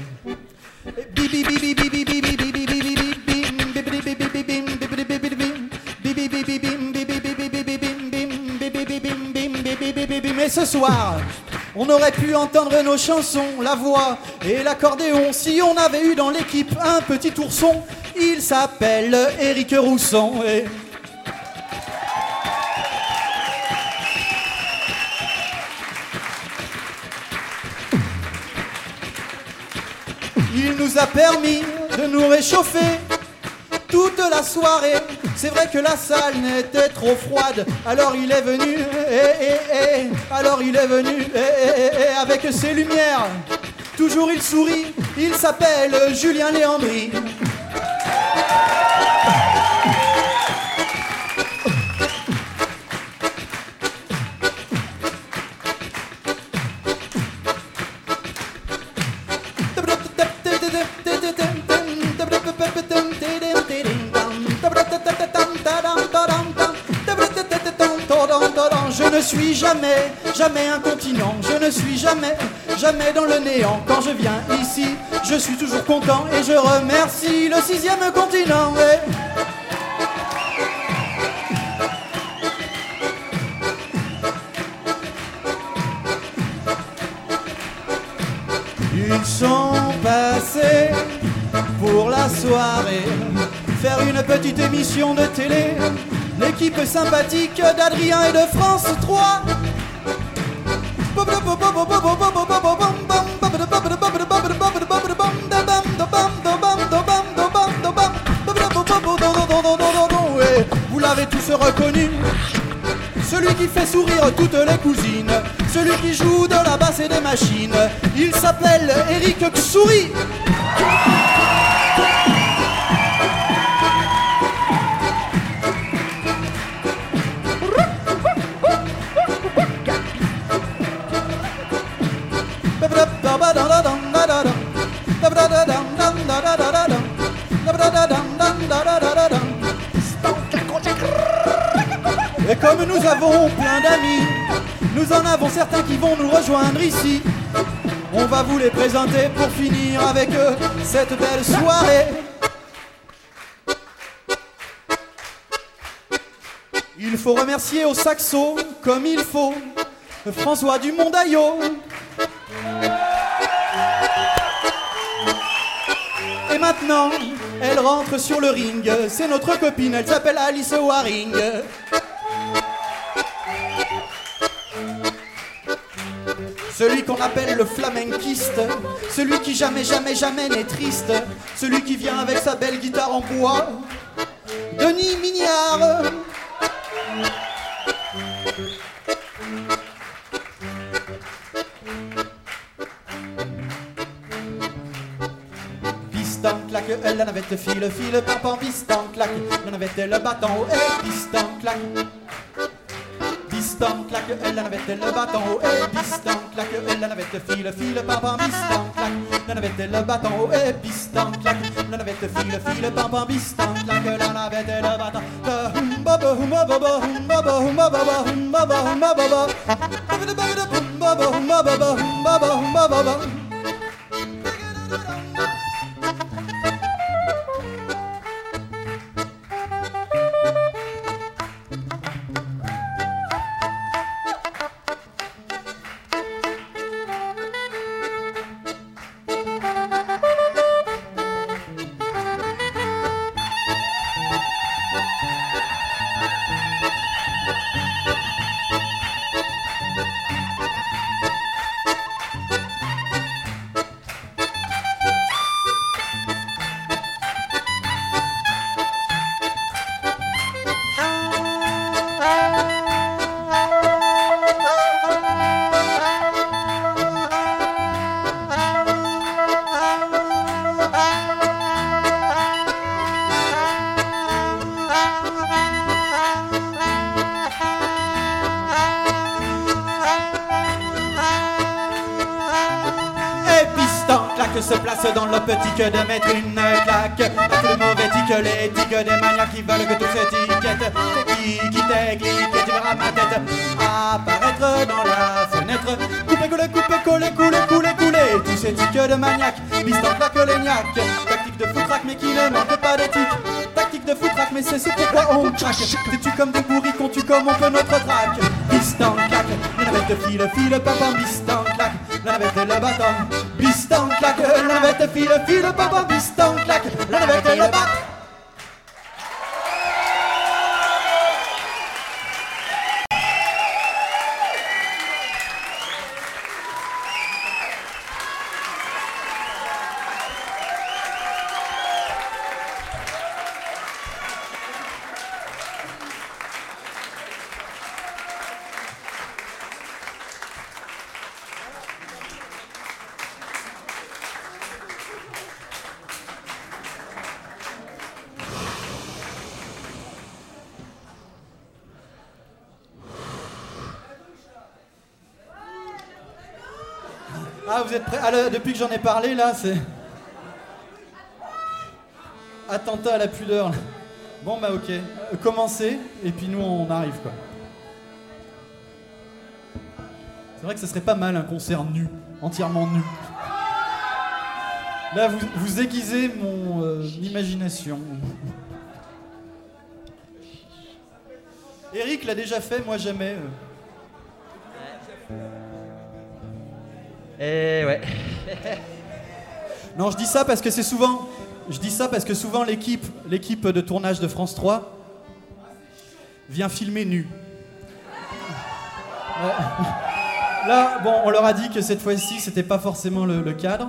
Mais ce soir, on aurait pu entendre nos chansons, la voix et l'accordéon si on avait eu dans l'équipe un petit ourson. Il s'appelle Éric Rousson. Et... il nous a permis de nous réchauffer toute la soirée. C'est vrai que la salle n'était trop froide. Alors il est venu, eh, eh, eh. Alors il est venu, eh, eh, eh, avec ses lumières. Toujours il sourit. Il s'appelle Julien Léandri. Je ne suis jamais, jamais incontinent. Je ne suis jamais, jamais dans le néant. Quand je viens ici, je suis toujours content et je remercie le sixième continent. Et... ils sont passés pour la soirée faire une petite émission de télé. L'équipe sympathique d'Adrien et de France trois. Vous l'avez tous reconnu, celui qui fait sourire toutes les cousines, celui qui joue de la basse et des machines. Il s'appelle Éric Souris. Et comme nous avons plein d'amis, nous en avons certains qui vont nous rejoindre ici. On va vous les présenter pour finir avec eux cette belle soirée. Il faut remercier au saxo, comme il faut, François Dumont-Daillot. Et maintenant, elle rentre sur le ring. C'est notre copine, elle s'appelle Alice Waring. Celui qu'on appelle le flamenquiste, celui qui jamais, jamais, jamais n'est triste, celui qui vient avec sa belle guitare en bois, Denis Mignard. Piston, claque, la navette file, file, pimpant, piston, claque, la navette, le bâton, et piston, claque. piston, claque, la navette, le bâton haut et piston, claque, la navette, file, file, pam pam, piston, claque, la navette, le bâton haut et piston, claque, la navette, file, file, pam pam, piston, claque, la navette, le bâton. Hum baba, hum baba, hum baba, hum baba, hum baba, hum baba, hum baba, hum baba, hum baba, hum baba. Se place dans l'optique de mettre une claque. Le mauvais tic, les tics des maniaques qui veulent que tout s'étiquette. Qui, qui t'éclique et tu verras ma tête apparaître dans la fenêtre. Couper, coller, couper, coller, couler, couler, couler. Tous ces tics de maniaques, piston, claque, les niaques. Tactique de foutraque mais qui ne manque pas d'éthique. Tactique de foutraque mais c'est ce pourquoi on craque. T'es-tu comme des bourris qu'on tue comme on peut notre traque. Piston, claque, la navette file, file, papa, piston, claque. La navette et le bâton, piston, claque. La navette file, file, papa, piston, claque. La navette et le bâton. Ah, vous êtes prêts? Ah, le, depuis que j'en ai parlé, là, c'est... Attentat à la pudeur, là. Bon, bah, ok. Euh, commencez, et puis nous, on arrive, quoi. C'est vrai que ce serait pas mal, un concert nu. Entièrement nu. Là, vous, vous aiguisez mon euh, imagination. Eric l'a déjà fait, moi jamais. Euh. Eh ouais. Non, je dis ça parce que c'est souvent... Je dis ça parce que souvent l'équipe, l'équipe de tournage de France trois vient filmer nu. Euh, là, bon, on leur a dit que cette fois-ci, c'était pas forcément le, le cadre.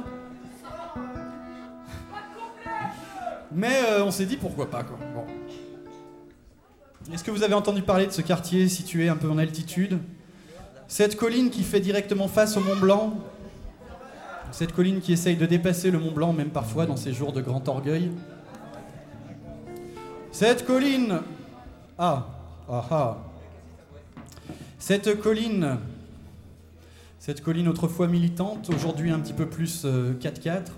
Mais euh, on s'est dit pourquoi pas, quoi. Bon. Est-ce que vous avez entendu parler de ce quartier situé un peu en altitude? Cette colline qui fait directement face au Mont Blanc. Cette colline qui essaye de dépasser le Mont Blanc, même parfois dans ses jours de grand orgueil. Cette colline... Ah, ah, ah. Cette colline... Cette colline autrefois militante, aujourd'hui un petit peu plus euh, quatre quatre.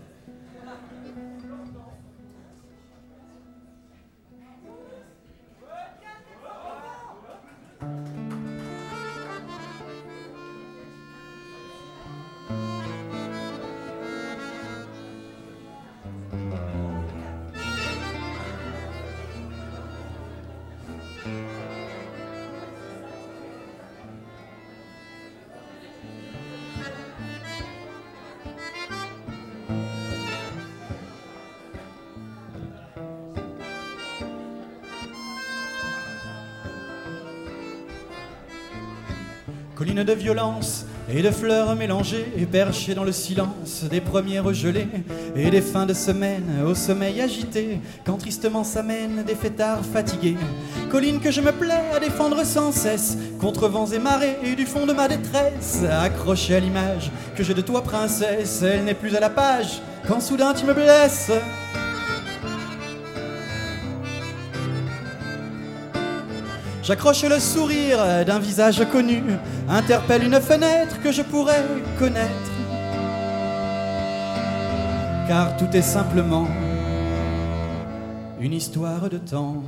Colline de violence et de fleurs mélangées, et perchées dans le silence des premières gelées, et des fins de semaine au sommeil agité, quand tristement s'amènent des fêtards fatigués. Colline que je me plais à défendre sans cesse, contre vents et marées, et du fond de ma détresse, accrochée à l'image que j'ai de toi, princesse. Elle n'est plus à la page, quand soudain tu me blesses. J'accroche le sourire d'un visage connu, interpelle une fenêtre que je pourrais connaître. Car tout est simplement une histoire de temps.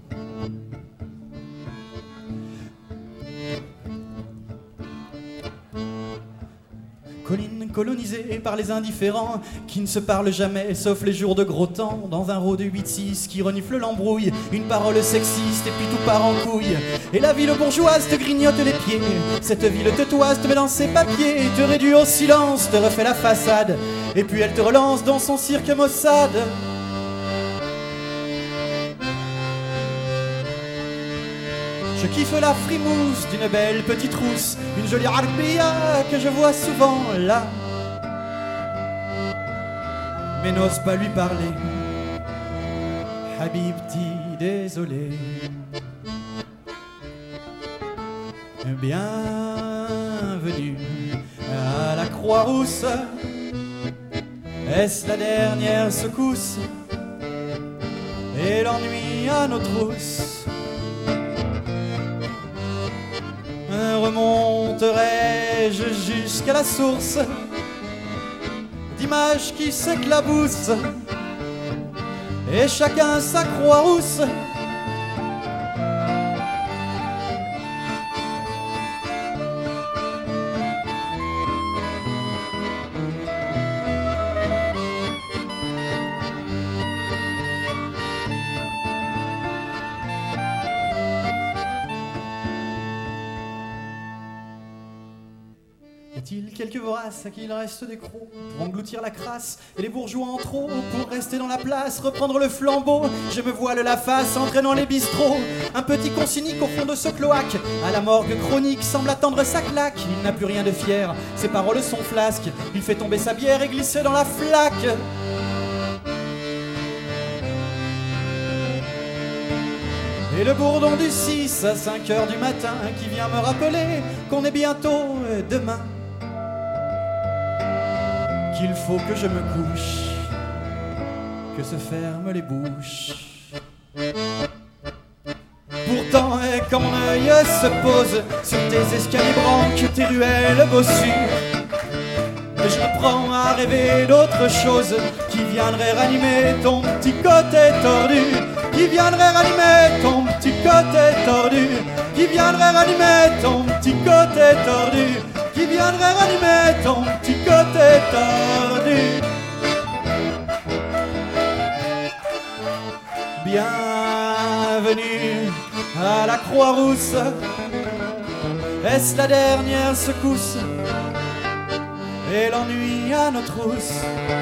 Colline colonisée par les indifférents qui ne se parlent jamais sauf les jours de gros temps. Dans un rôde de huit six qui renifle l'embrouille, une parole sexiste et puis tout part en couille. Et la ville bourgeoise te grignote les pieds, cette ville te toise, te met dans ses papiers, te réduit au silence, te refait la façade, et puis elle te relance dans son cirque maussade. Je kiffe la frimousse d'une belle petite rousse, une jolie arbia que je vois souvent là, mais n'ose pas lui parler. Habibti, désolé. Bienvenue à la Croix-Rousse. Est-ce la dernière secousse et l'ennui à nos trousses? Remonterai-je jusqu'à la source d'images qui s'éclaboussent et chacun sa Croix-Rousse? Y a-t-il quelques voraces à qui il reste des crocs pour engloutir la crasse et les bourgeois en trop, pour rester dans la place, reprendre le flambeau? Je me voile la face entraînant les bistrots. Un petit consignique au fond de ce cloaque, à la morgue chronique, semble attendre sa claque. Il n'a plus rien de fier, ses paroles sont flasques. Il fait tomber sa bière et glisser dans la flaque. Et le bourdon du six à cinq heures du matin qui vient me rappeler qu'on est bientôt demain, qu'il faut que je me couche, que se ferment les bouches. Pourtant, quand mon œil se pose sur tes escaliers branques, tes ruelles bossues, je me prends à rêver d'autre chose qui viendrait ranimer ton petit côté tordu, qui viendrait ranimer ton petit côté tordu, qui viendrait ranimer ton petit côté tordu, qui viendrait ranimer ton petit côté tordu. Bienvenue à la Croix-Rousse. Est-ce la dernière secousse et l'ennui à nos trousses?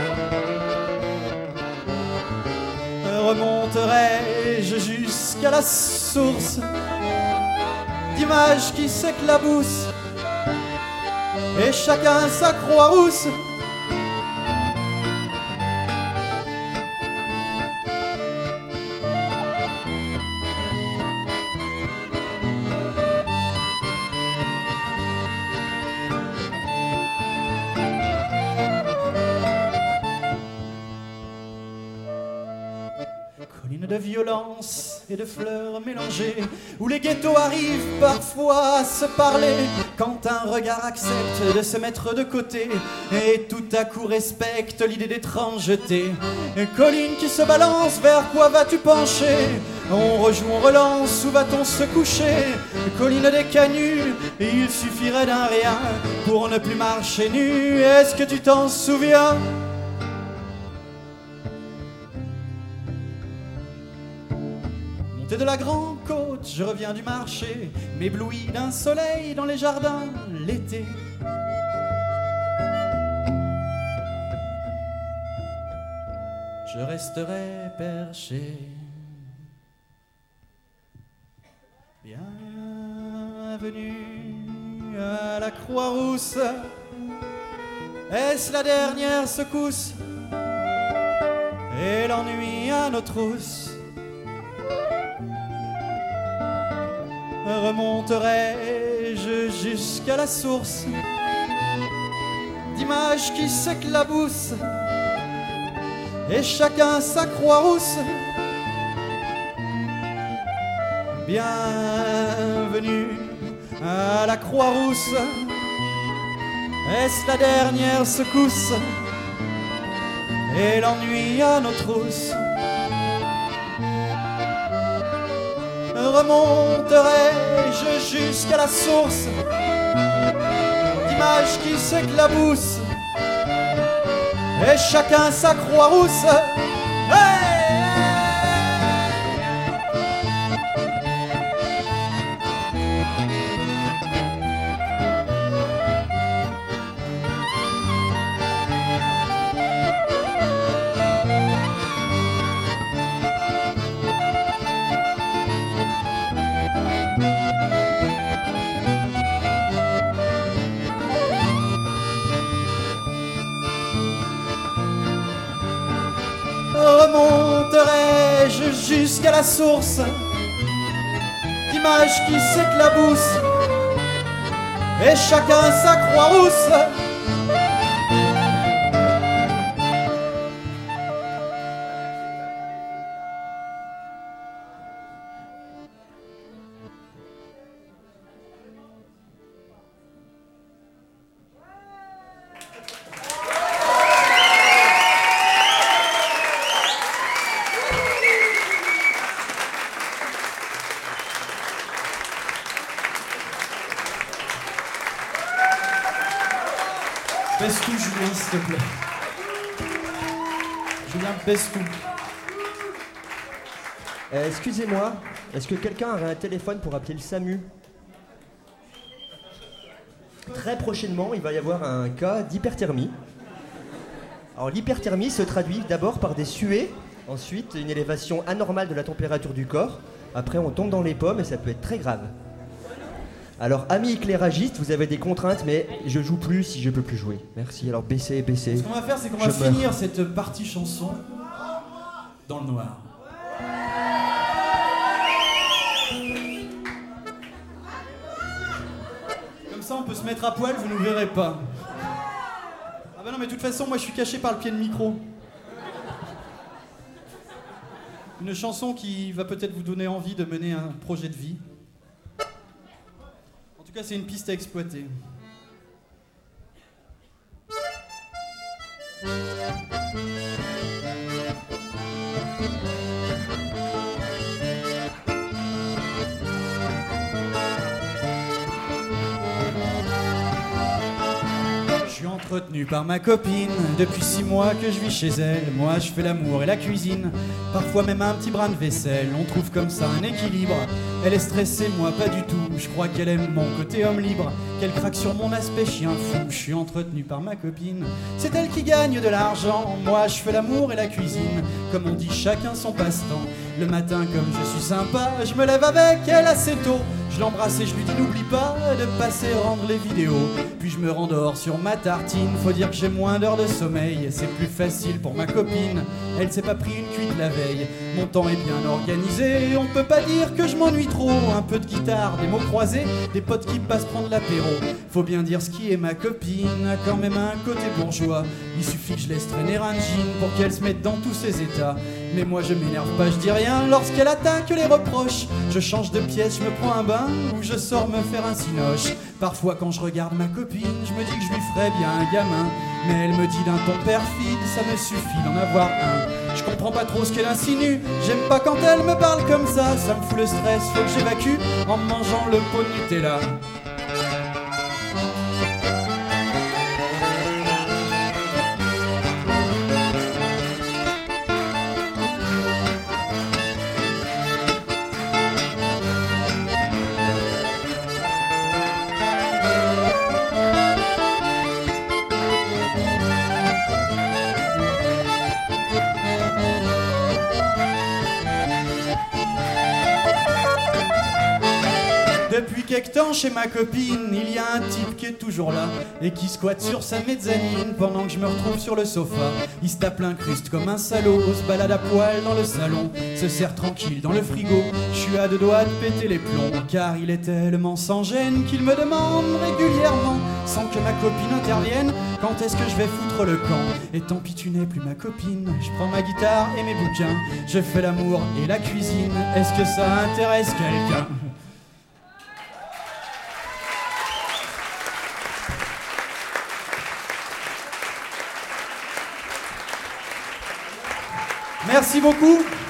Remonterai-je jusqu'à la source d'images qui s'éclaboussent et chacun sa Croix-Rousse? Colline de violence et de fleurs mélangées, où les ghettos arrivent parfois à se parler, quand un regard accepte de se mettre de côté et tout à coup respecte l'idée d'étrangeté. Colline qui se balance, vers quoi vas-tu pencher? On rejoue, on relance, où va-t-on se coucher? Colline des canuts, il suffirait d'un rien pour ne plus marcher nu. Est-ce que tu t'en souviens? Montée de la grande côte, je reviens du marché, m'éblouis d'un soleil dans les jardins l'été. Je resterai perché. Bienvenue à la Croix-Rousse. Est-ce la dernière secousse et l'ennui à nos trousses? Remonterai-je jusqu'à la source d'images qui s'éclaboussent et chacun sa Croix-Rousse? Bienvenue à la Croix-Rousse. Est-ce la dernière secousse et l'ennui à nos trousses? Remonterai-je jusqu'à la source d'images qui s'éclaboussent et chacun sa Croix-Rousse? Hey! Remonterai-je jusqu'à la source d'images qui s'éclaboussent et chacun sa Croix-Rousse? Baisse tout, Julien, s'il te plaît. Julien, baisse tout. Euh, Excusez-moi, est-ce que quelqu'un aurait un téléphone pour appeler le SAMU? Très prochainement, il va y avoir un cas d'hyperthermie. Alors l'hyperthermie se traduit d'abord par des suées, ensuite une élévation anormale de la température du corps, après on tombe dans les pommes et ça peut être très grave. Alors, amis éclairagistes, vous avez des contraintes, mais je joue plus si je peux plus jouer. Merci, alors baissez, baissez. Ce qu'on va faire, c'est qu'on Je va meurs. finir cette partie chanson dans le noir. Comme ça, on peut se mettre à poil, vous ne nous verrez pas. Ah bah non, mais de toute façon, moi je suis caché par le pied de micro. Une chanson qui va peut-être vous donner envie de mener un projet de vie. En tout cas, c'est une piste à exploiter. Je suis entretenu par ma copine depuis six mois que je vis chez elle. Moi je fais l'amour et la cuisine, parfois même un petit brin de vaisselle. On trouve comme ça un équilibre. Elle est stressée, moi pas du tout. Je crois qu'elle aime mon côté homme libre, qu'elle craque sur mon aspect chien fou. Je suis entretenu par ma copine, c'est elle qui gagne de l'argent. Moi je fais l'amour et la cuisine, comme on dit chacun son passe-temps. Le matin comme je suis sympa, je me lève avec elle assez tôt. Je l'embrasse et je lui dis n'oublie pas de passer rendre les vidéos. Puis je me rendors sur ma tartine, faut dire que j'ai moins d'heures de sommeil. C'est plus facile pour ma copine, elle s'est pas pris une cuite la veille. Mon temps est bien organisé, on peut pas dire que je m'ennuie trop. Un peu de guitare, des mots croisés, des potes qui passent prendre l'apéro. Faut bien dire ce qui est ma copine, a quand même un côté bourgeois. Il suffit que je laisse traîner un jean pour qu'elle se mette dans tous ses états. Mais moi je m'énerve pas, je dis rien lorsqu'elle attaque les reproches. Je change de pièce, je me prends un bain ou je sors me faire un cinoche. Parfois quand je regarde ma copine, je me dis que je lui ferais bien un gamin. Mais elle me dit d'un ton perfide, ça me suffit d'en avoir un. Je comprends pas trop ce qu'elle insinue, j'aime pas quand elle me parle comme ça. Ça me fout le stress, faut que j'évacue en mangeant le pot de Nutella. Depuis quelque temps chez ma copine, il y a un type qui est toujours là et qui squatte sur sa mezzanine pendant que je me retrouve sur le sofa. Il se tape l'incruste comme un salaud, se balade à poil dans le salon, se serre tranquille dans le frigo. Je suis à deux doigts de péter les plombs car il est tellement sans gêne qu'il me demande régulièrement, sans que ma copine intervienne. Quand est-ce que je vais foutre le camp? Et tant pis, tu n'es plus ma copine. Je prends ma guitare et mes bouquins. Je fais l'amour et la cuisine. Est-ce que ça intéresse quelqu'un? Merci beaucoup.